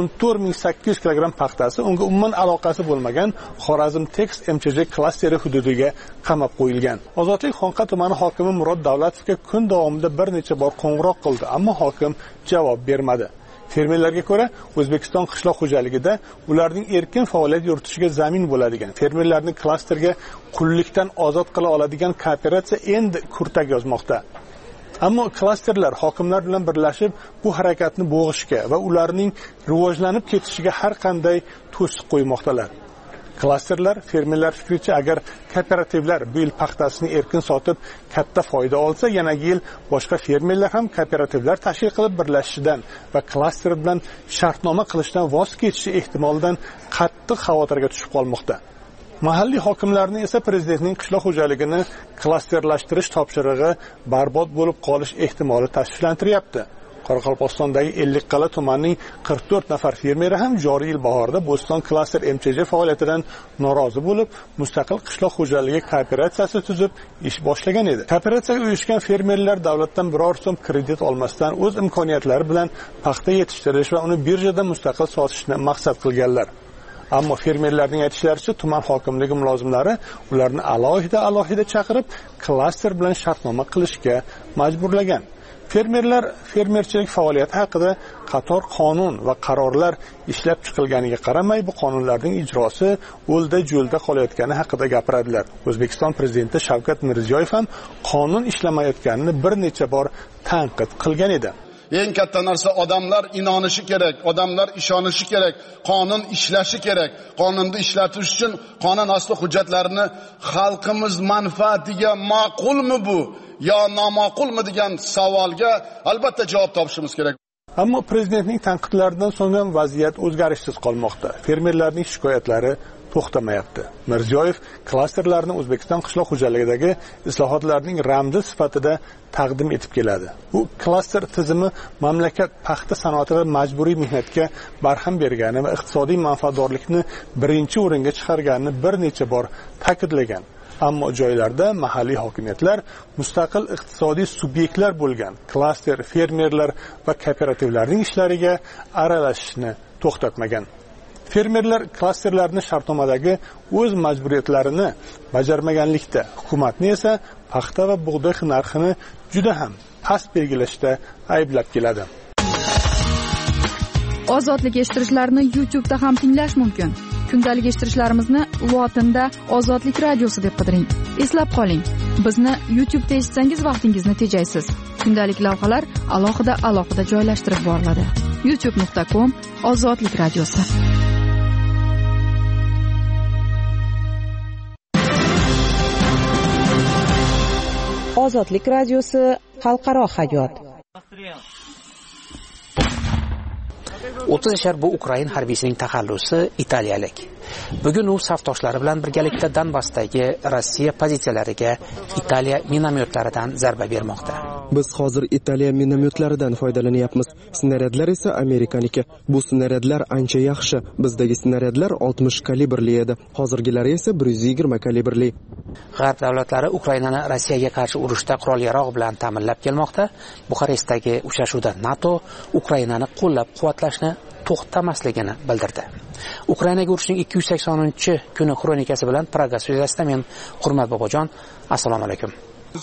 14800 kg paxtasi unga umuman aloqasi bo'lmagan Xorazm Tex MCJ klasteri hududiga qamab qo'yilgan. Ozodlik Xonqa tumani hokimi Murod Davlatovga kun davomida bir necha bor qo'ng'iroq qildi, ammo hokim javob bermadi. Fermerlarga ko'ra, O'zbekiston qishloq xo'jaligida ularning erkin faoliyat yuritishiga zamin bo'ladigan, fermerlarni klasterga qullikdan ozod qila oladigan kooperatsiya endi kurtak yozmoqda. Ammo klasterlar hokimlar bilan birlashib bu harakatni bo'g'ishga va ularning rivojlanib ketishiga har qanday to'siq qo'ymoqdalar. Klasterlar fermerlar fikricha agar kooperativlar bu yil paxtasini erkin sotib katta foyda olsa, yana yil boshqa fermerlar ham kooperativlar tashkil qilib birlashishidan va klaster bilan shartnoma qilishdan voz kechishi ehtimolidan qattiq xavotirga tushib qolmoqda. Mahalliy hokimlarning esa prezidentning qishloq xo'jaligini klasterlashtirish topshirig'i barbod bo'lib qolish ehtimoli tashvishlantiryapti. Qoraqalpog'istondagi Ellikqal'a tumanining 44 nafar fermeri ham joriy yil bahorda Bo'ston klaster MCJ faoliyatidan norozi bo'lib, mustaqil qishloq xo'jaligi kooperatsiyasi tuzib ish boshlagan edi. Kooperatsiyaga uyushgan fermerlar davlatdan biror so'm kredit olmasdan o'z imkoniyatlari bilan paxta yetishtirish va uni birjada mustaqil sotishni maqsad qilganlar. Ammo fermerlarning aytishlaricha, tuman hokimligi mulozimlari ularni alohida chaqirib, klaster bilan shartnoma qilishga majburlagan. Fermerlar fermerchilik faoliyati haqida qator qonun va qarorlar ishlab chiqilganiga qaramay, bu qonunlarning ijrosi o'lda-jo'lda qolayotgani haqida gapiradilar. O'zbekiston prezidenti Shavkat Mirziyoyev ham qonun ishlamayotganini bir necha bor tanqid qilgan edi. Eng katta narsa odamlar inonishi kerak, odamlar ishonishi kerak, qonun ishlashi kerak. Qonunni ishlatish uchun qonun asli hujjatlarini xalqimiz manfaatiga ma'qulmi bu yo noma'qulmi degan savolga albatta javob topishimiz kerak. Ammo prezidentning tanqidlaridan so'ng ham vaziyat o'zgarishsiz qolmoqda. Fermerlarning shikoyatlari to'xtamayapti. Mirziyoyev klasterlarni O'zbekiston qishloq xo'jaligidagi islohotlarning ramzi sifatida taqdim etib keladi. Bu klaster tizimi mamlakat paxta sanoatida majburiy mehnatga barham bergani va iqtisodiy manfaatdorlikni birinchi o'ringa chiqarganini bir necha bor ta'kidlagan. Ammo joylarda mahalliy hokimiyatlar mustaqil iqtisodiy subyektlar bo'lgan klaster, fermerlar va kooperativlarning ishlariga aralashishni to'xtatmagan. Fermerlar klasterlarni shartnomadagi o'z majburiyatlarini bajarmaganlikda, hukumatni esa paxta va bug'doy narxini juda ham past belgilashda ayblab keladi. Ozodlik eshittirishlarni YouTube'da ham tinglash mumkin. Kundalik eshittirishlarimizni lotinda Ozodlik radiosi deb qidiring. Eslab qoling, bizni YouTube'da eshitsangiz vaqtingizni tejaysiz. Kundalik lavhalar alohida joylashtirib boriladi. youtube.com/Ozodlik radiosi. Ozodlik radiosi xalqaro hayot. 30 yashar bu Ukrain harbiysining taxallusi italiyalik. Bugun u safdoshlari bilan birgalikda Donbassdagi Rossiya pozitsiyalariga Italiya minomyotlaridan zarba bermoqda. Biz hozir Italiya minomyotlaridan foydalanyapmiz. Snaryadlar esa Amerikaniki. Bu snaryadlar ancha yaxshi. Bizdagi snaryadlar 60 kalibrli edi. Hozirgilari esa 120 kalibrli. G'arb davlatlari Ukrainani Rossiyaga qarshi urushda qurol-yarog' bilan ta'minlab kelmoqda. Buxarestdagi uchrashuvda NATO Ukrainani qo'llab-quvvatlashni to'xtamasligini bildirdi. Ukrainaga urushning 280-kuni kronikasi bilan Praga studiyasida men Hurmat Bobojon. Assalomu alaykum.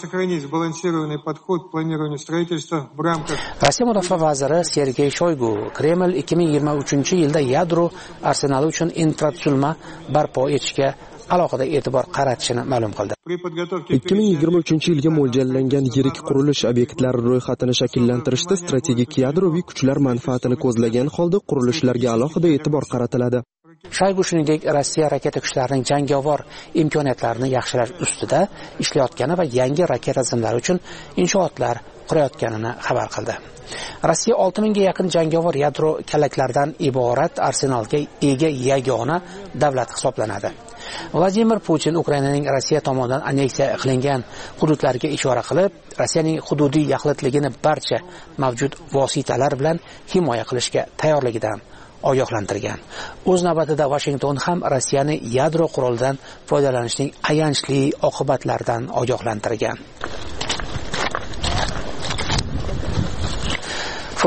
Rossiya mudofaa vaziri Sergey Shoygu Kreml 2023-yilda yadro arsenali uchun infratuzilma barpo etishga alohida e'tibor qaratishini ma'lum qildi. 2023-yilga mo'ljallangan yirik qurilish obyektlari ro'yxatini shakllantirishda strategik yadroviy kuchlar manfaatini ko'zlagan holda qurilishlarga alohida e'tibor qaratiladi. Shoygu shuningdek Rossiya raketa kuchlarining jangovar imkoniyatlarini yaxshilash ustida ishlayotgani va yangi raketa tizimlari uchun inshootlar qurayotganini xabar qildi. Rossiya 6000 ga yaqin jangovar yadro kalaklaridan iborat arsenalga ega yagona davlat hisoblanadi. Vladimir Putin Ukrainaning Rossiya tomonidan anneksiya qilingan hududlarga ishora qilib, Rossiyaning hududiy yaxlitligini barcha mavjud vositalar bilan himoya qilishga tayyorligidan ogohlantirgan. O'z navbatida Washington ham Rossiyani yadro qurolidan foydalanishning ayanchli oqibatlaridan ogohlantirgan.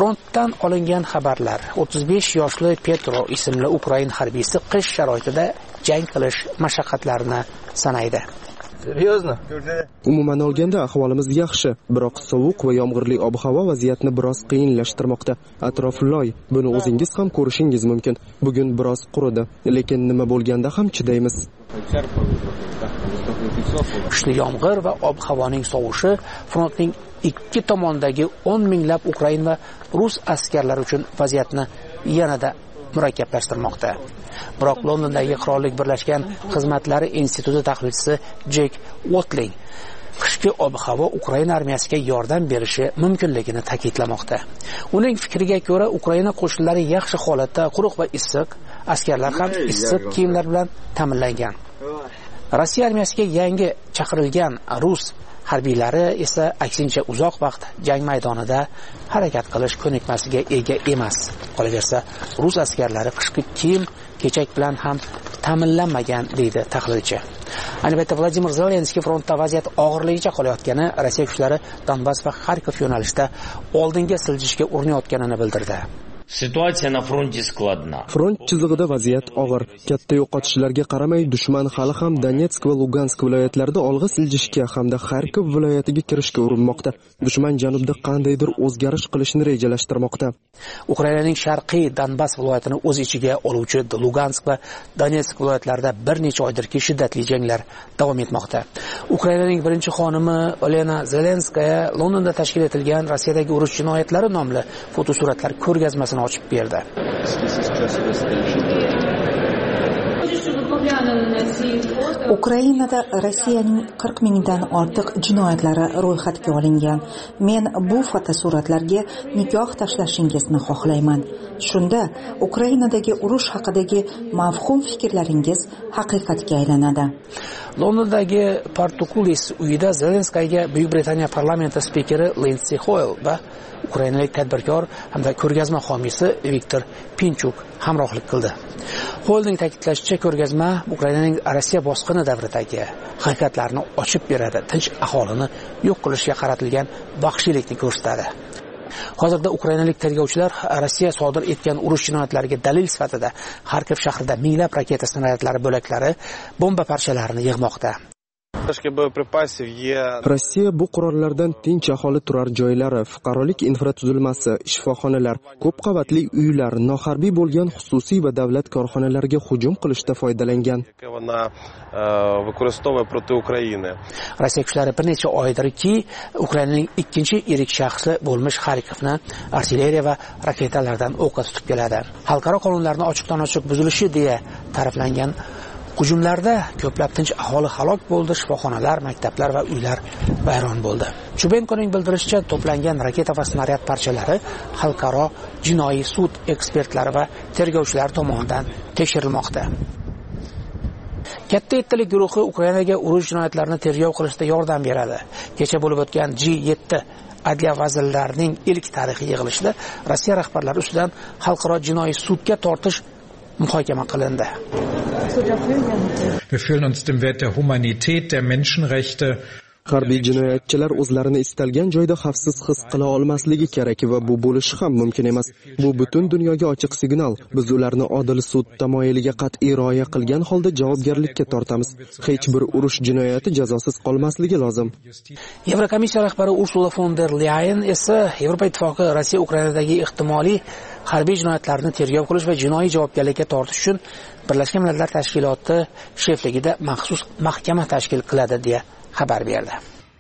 Frontdan olingan xabarlar: 35 yoshli Petro ismli ukrain harbiysi qish sharoitida jang qilish mashaqqatlarini sanaydi. Umuman olganda ahvolimiz yaxshi, biroq sovuq va yomg'irli ob-havo vaziyatni biroz qiyinlashtirmoqda. Atrof loy, buni o'zingiz ham ko'rishingiz mumkin. Bugun biroz quridi, lekin nima bo'lganda ham chidaymiz. Kuchli yomg'ir va ob-havoning sovishi frontning ikki tomonidagi 10 minglab ukrain va rus askarlari uchun vaziyatni yanada murakkablashtirmoqda. Biroq Londondagi Qirollik birlashgan xizmatlari instituti tahlilchisi Jek Watling qishki ob-havo Ukraina armiyasiga yordam berishi mumkinligini ta'kidlamoqda. Uning fikriga ko'ra, Ukraina qo'shinlari yaxshi holatda, quruq va issiq, askarlar ham issiq kiyimlar bilan ta'minlangan. Rossiya armiyasiga yangi chaqirilgan rus harbiylari esa aksincha uzoq vaqt jang maydonida harakat qilish ko'nikmasiga ega emas. Qolaversa, rus askarlari qishki kiyim kechak bilan ham ta'minlanmagan, deydi tahlilchi. Ayni paytda Vladimir Zelenskiy frontda vaziyat og'irligicha qolayotgani, Rossiya kuchlari Donbass va Xarkov yo'nalishida oldinga siljishga urinayotganini bildirdi. Front chizig'ida vaziyat og'ir. Katta yo'qotishlarga qaramay, dushman hali ham Donetsk va Lugansk viloyatlarida olg'a siljishga hamda Xarkov viloyatiga kirishga urinmoqda. Dushman janubda qandaydir o'zgarish qilishni rejalashtirmoqda. Ukrainaning sharqiy Donbass viloyatini o'z ichiga oluvchi Lugansk va Donetsk viloyatlarida bir necha oydirki shiddatli janglar davom etmoqda. Ukrainaning birinchi xonimi Olena Zelenskaya Londonda tashkil etilgan Rossiyadagi urush jinoyatlari nomli fotosuratlar ko'rgazmasini ochib berdi. Ukrainada Rossiyaning 40 mingdan ortiq jinoyatlari ro'yxatga olingan. Men bu fotosuratlarga nikoh tashlashingizni xohlayman. Shunda Ukrainadagi urush haqidagi mavhum fikrlaringiz haqiqatga aylanadi. Londondagi Portugulis uyida Zelenskayga Buyuk Britaniya parlamenti spikeri Lindsey Hoyle va ukrainalik tadbirkor hamda ko'rgazma homiysi Viktor Pinchuk hamrohlik qildi. Hoylening ta'kidlashicha, ko'rgazma Ukrainaning Rossiya bosqini davridagi haqiqatlarni ochib beradi, tinch aholini yo'q qilishga qaratilgan vahshiylikni ko'rsatadi. Hozirda ukrainalik tergovchilar Rossiya sodir etgan urush jinoyatlariga dalil sifatida Xarkov shahrida minglab raketa snaryadlari bo'laklari, bomba parchalarini yig'moqda. Rossiya bu qurollardan tinch aholi turar joylari, fuqarolik infratuzilmasi, shifoxonalar, ko'p qavatli uylar, noharbiy bo'lgan xususiy va davlat korxonalariga hujum qilishda foydalangan. Rossiya kuchlari bir necha oydirki Ukrainaning ikkinchi yirik shaxsi bo'lmish Xarkovni artilleriya va raketalardan o'qqa tutib keladi. Xalqaro qonunlarning ochiqdan-ochiq buzilishi deya ta'riflangan hujumlarda ko'plab tinch aholi halok bo'ldi, shifoxonalar, maktablar va uylar vayron bo'ldi. Chubenkoning bildirishicha, to'plangan raketa va snaryad parchalari xalqaro jinoiy sud ekspertlari va tergovchilar tomonidan tekshirilmoqda. Katta yettalik guruhi Ukrainaga urush jinoyatlarini tergov qilishda yordam beradi. Kecha bo'lib o'tgan G7 adliya vazirlarining ilk tarixiy yig'ilishida Rossiya rahbarlari ustidan xalqaro jinoiy sudga tortish muhokama qilindi. Wir fühlen uns dem Wert der Humanität, der Menschenrechte. Harbiy jinoyatchilar o'zlarini istalgan joyda xavfsiz his qila olmasligi kerak va bu bo'lishi ham mumkin emas. Bu butun dunyoga ochiq signal. Biz ularni odil sud tamoyiliga qat'iy rioya qilgan holda javobgarlikka tortamiz. Hech bir urush jinoyati jazosiz qolmasligi lozim. Yevrokomissiya rahbari Ursula von der Leyen esa Yevropa ittifoqi Rossiya Ukrainadagi ehtimoliy harbiy jinoyatlarni tergov qilish va jinoiy javobgarlikka tortish uchun Birlashgan Millatlar Tashkiloti shefligida maxsus mahkama tashkil qiladi deya xabar berdi.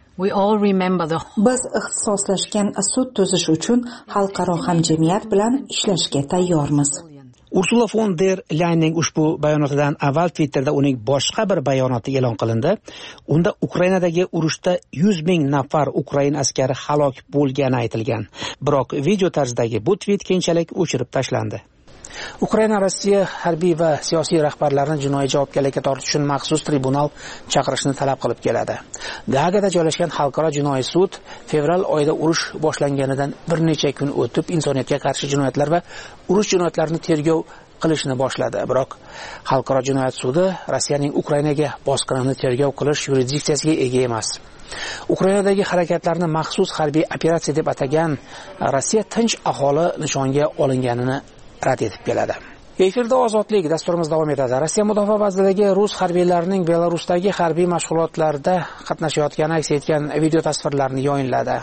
Biz ixtisoslashgan sud tuzish uchun xalqaro hamjamiyat bilan ishlashga tayyormiz. Ursula von der Leyenning ushbu bayonotidan avval Twitterda uning boshqa bir bayonoti e'lon qilindi. Unda Ukrainadagi urushda 100 ming nafar Ukrain askari halok bo'lgani aytilgan. Biroq video tarzdagi bu tweet keyinchalik o'chirib tashlandi. Ukraina Rossiya harbiy va siyosiy rahbarlarini jinoiy javobgarlikka tortish uchun maxsus tribunal chaqirishni talab qilib keladi. Gaagada joylashgan xalqaro jinoiy sud fevral oyida urush boshlanganidan bir necha kun o'tib insoniyatga qarshi jinoyatlar va urush jinoyatlarini tergov qilishni boshladi. Biroq Xalqaro jinoyat sudi Rossiyaning Ukrainaga bosqinini tergov qilish yurisdiksiyasiga ega emas. Ukrainadagi harakatlarni maxsus harbiy operatsiya deb atagan Rossiya tinch aholi nishonga olinganini rad etib keladi. Efirda ozodlik dasturimiz davom etadi. Rossiya mudofaa vazirligi rus harbiylarining Belarusdagi harbiy mashg'ulotlarda qatnashayotgani aks etgan video tasvirlarni yayinladi.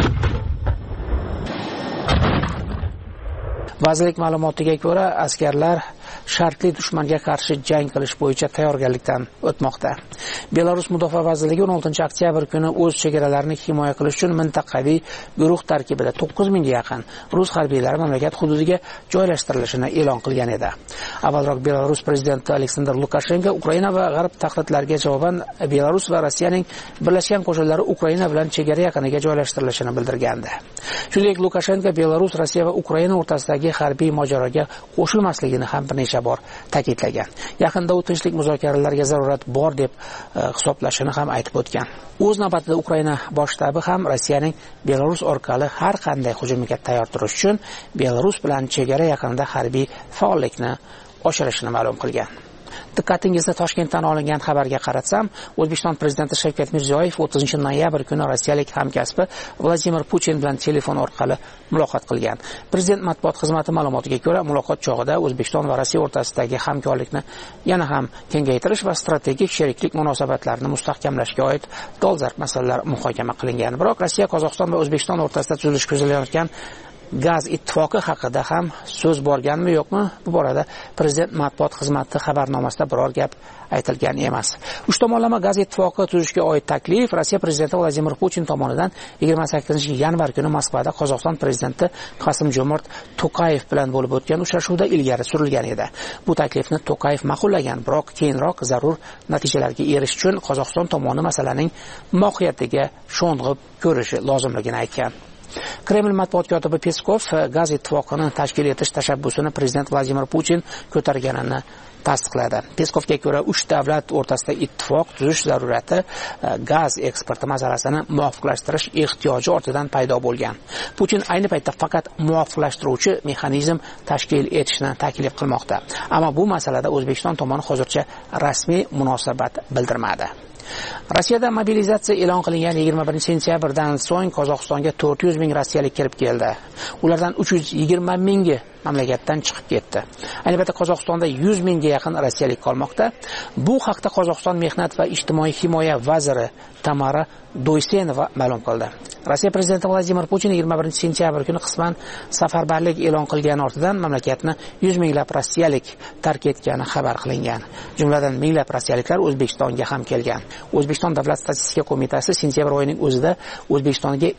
Vazirlik ma'lumotiga ko'ra, askarlar shartli dushmanga qarshi jang qilish bo'yicha tayyorgarlikdan o'tmoqda. Belarus mudofaa vazirligi 16 oktyabr kuni o'z chegaralarini himoya qilish uchun mintaqaviy guruh tarkibida 9000 ga yaqin rus harbiylari mamlakat hududiga joylashtirilishini e'lon qilgan edi. Avvalroq Belarus prezidenti Aleksandr Lukashenko Ukraina va g'arb tahdidlariga javoban Belarus va Rossiyaning birlashgan qo'shinlari Ukraina bilan chegara yaqiniga joylashtirilishini bildirgandi. Shuningdek, Lukashenko Belarus, Rossiya va Ukraina o'rtasidagi harbiy mojaroga qo'shilmasligini ham bir necha bor ta'kidlagan. Yaqinda u tinchlik muzokaralariga zarurat bor deb hisoblashini ham aytib o'tgan. O'z navbatida Ukraina bosh shtabi ham Rossiyaning Belarus orqali har qanday hujumiga tayyor turish uchun Belarus bilan chegara yaqinida harbiy faollikni oshirishini ma'lum qilgan. Diqqatingizni Toshkentdan olingan xabarga qaratsam, O'zbekiston prezidenti Shavkat Mirziyoyev 30-noyabr kuni rossiyalik hamkasbi Vladimir Putin bilan telefon orqali muloqot qilgan. Prezident matbuot xizmati ma'lumotiga ko'ra, muloqot chog'ida O'zbekiston va Rossiya o'rtasidagi hamkorlikni yana ham kengaytirish va strategik sheriklik munosabatlarini mustahkamlashga oid dolzarb masalalar muhokama qilingan. Biroq Rossiya, Qozog'iston va O'zbekiston o'rtasida tuzilish ko'zlanayotgan gaz ittifoqi haqida ham so'z borganmi yo'qmi, bu borada prezident matbuot xizmati xabarnomasida biror gap aytilgan emas. Uch tomonlama gaz ittifoqi tuzishga oid taklif Rossiya prezidenti Vladimir Putin tomonidan 28-yanvar kuni Moskvada Qozog'iston prezidenti Qosim-Jomart To'qayev bilan bo'lib o'tgan uchrashuvda ilgari surilgan edi. Bu taklifni To'qayev ma'qullagan, biroq keyinroq zarur natijalarga erishish uchun Qozog'iston tomoni masalaning mohiyatiga sho'ng'ib ko'rishi lozimligini aytgan. Kreml matbuot kotibi Peskov gaz ittifoqini tashkil etish tashabbusini prezident Vladimir Putin ko'targanini tasdiqladi. Peskovga ko'ra, 3 davlat o'rtasida ittifoq tuzish zarurati gaz eksporti masalasini muvofiqlashtirish ehtiyoji ortidan paydo bo'lgan. Putin ayni paytda faqat muvofiqlashtiruvchi mexanizm tashkil etishni taklif qilmoqda. Ammo bu masalada O'zbekiston tomoni hozircha rasmiy munosabat bildirmadi. Rossiyada mobilizatsiya e'lon qilingan 21-sentyabrdan so'ng Qozog'istonga 400 ming rossiyalik kirib keldi. Ulardan 320 mingi mamlakatdan chiqib ketdi. Ayni paytda Qozog'istonda 100 mingga yaqin rossiyalik qolmoqda. Bu haqda Qozog'iston mehnat va ijtimoiy himoya vaziri Tamara Doysenova ma'lum qildi. Rossiya prezidenti Vladimir Putin 21-sentyabr kuni qisman safarbarlik e'lon qilgan ortidan mamlakatni 100 minglab rossiyalik tark etgani xabar qilingan. Jumladan minglab rossiyaliklar O'zbekistonga ham kelgan. O'zbekiston Davlat statistika qo'mitasi sentyabr oyining o'zida O'zbekistonga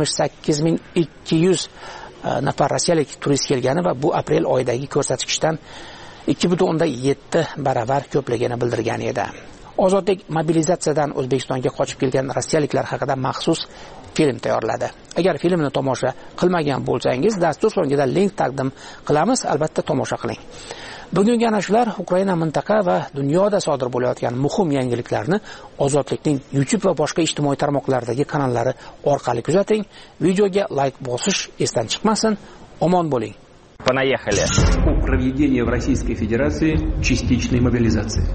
78200 nafar rossiyalik turist kelgani va bu aprel oyidagi ko'rsatkichdan 2.7 baravar ko'pligini bildirgan edi. Ozodlik mobilizatsiyadan O'zbekistonga qochib kelgan rossiyaliklar haqida maxsus film tayyorladi. Agar filmni tomosha qilmagan bo'lsangiz, dastur so'ngida link taqdim qilamiz, albatta tomosha qiling. Bugungi ana shular Ukraina mintaqa va dunyoda sodir bo'layotgan muhim yangiliklarni Ozodlikning YouTube va boshqa ijtimoiy tarmoqlardagi kanallari orqali kuzating. Videoga like bosish esdan chiqmasin. Omon bo'ling. Понаехали. О проведении в Российской Федерации частичной мобилизации.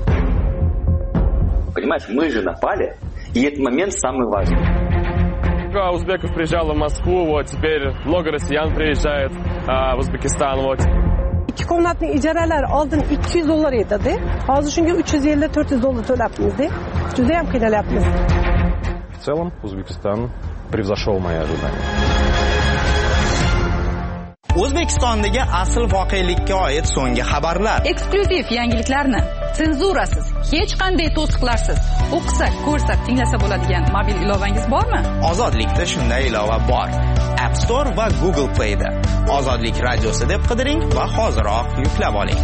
Понимаешь, мы же напали, и этот момент самый важный. Много узбеков приезжало в Москву, вот теперь много россиян приезжает в Узбекистан, вот. 2 komnatning ijaralar oldin $200 edi. Hozir shunga $350-400 to'labmiz-da. Juda ham qiynalyapmiz. В целом Узбекистан превзошел мои ожидания. O'zbekistondagi asl voqelikka oid so'nggi xabarlar. Eksklyuziv yangiliklarni senzurasiz, hech qanday to'siqlarsiz o'qisak, ko'rsak, tinglasa bo'ladigan mobil ilovangiz bormi? Ozodlikda shunday ilova bor. App Store va Google Play da. Ozodlik radiosi deb qidiring va hoziroq yuklab oling.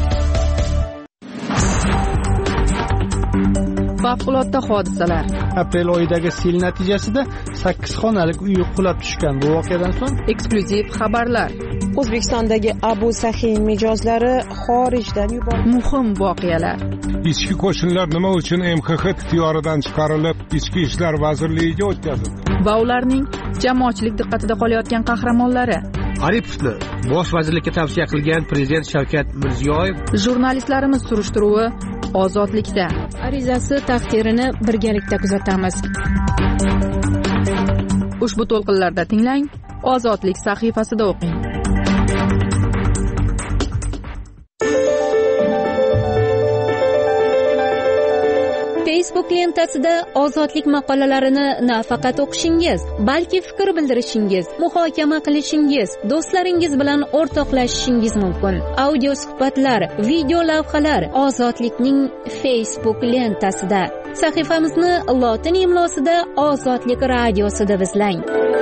Favqulodda hodisalar. Aprel oyidagi sel natijasida 8 xonalik uy qulab tushgan. Bu voqeadan so'ng eksklyuziv xabarlar. O'zbekistondagi Abu Sahin mijozlari xorijdan yuborildi. Muhim voqealar. Ichki qo'shinlar nima uchun MXX ixtiyoridan chiqarilib, Ichki ishlar vazirligiga o'tkazildi? Va ularning jamoatchilik diqqatida qolayotgan qahramonlari. Aripovni bosh vazirlikka tavsiya qilgan prezident Shavkat Mirziyoyev. Jurnalistlarimiz surishtiruvi ozodlikda. Arizasi taqdirini birgalikda kuzatamiz. Ushbu to'lqinlarda tinglang, Ozodlik sahifasida o'qing. Facebook lentasida ozodlik maqolalarini nafaqat o'qishingiz, balki fikr bildirishingiz, muhokama qilishingiz, do'stlaringiz bilan o'rtoqlashishingiz mumkin. Audio suhbatlar, video lavhalar Ozodlikning Facebook lentasida. Sahifamizni lotin imlosida Ozodlik radiosi deb izlang.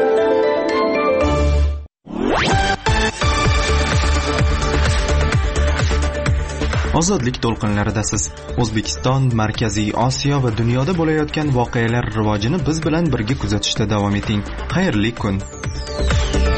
Ozodlik to'lqinlaridasiz. O'zbekiston, Markaziy Osiyo va dunyoda bo'layotgan voqealar rivojini biz bilan birga kuzatishda davom eting. Xayrli kun.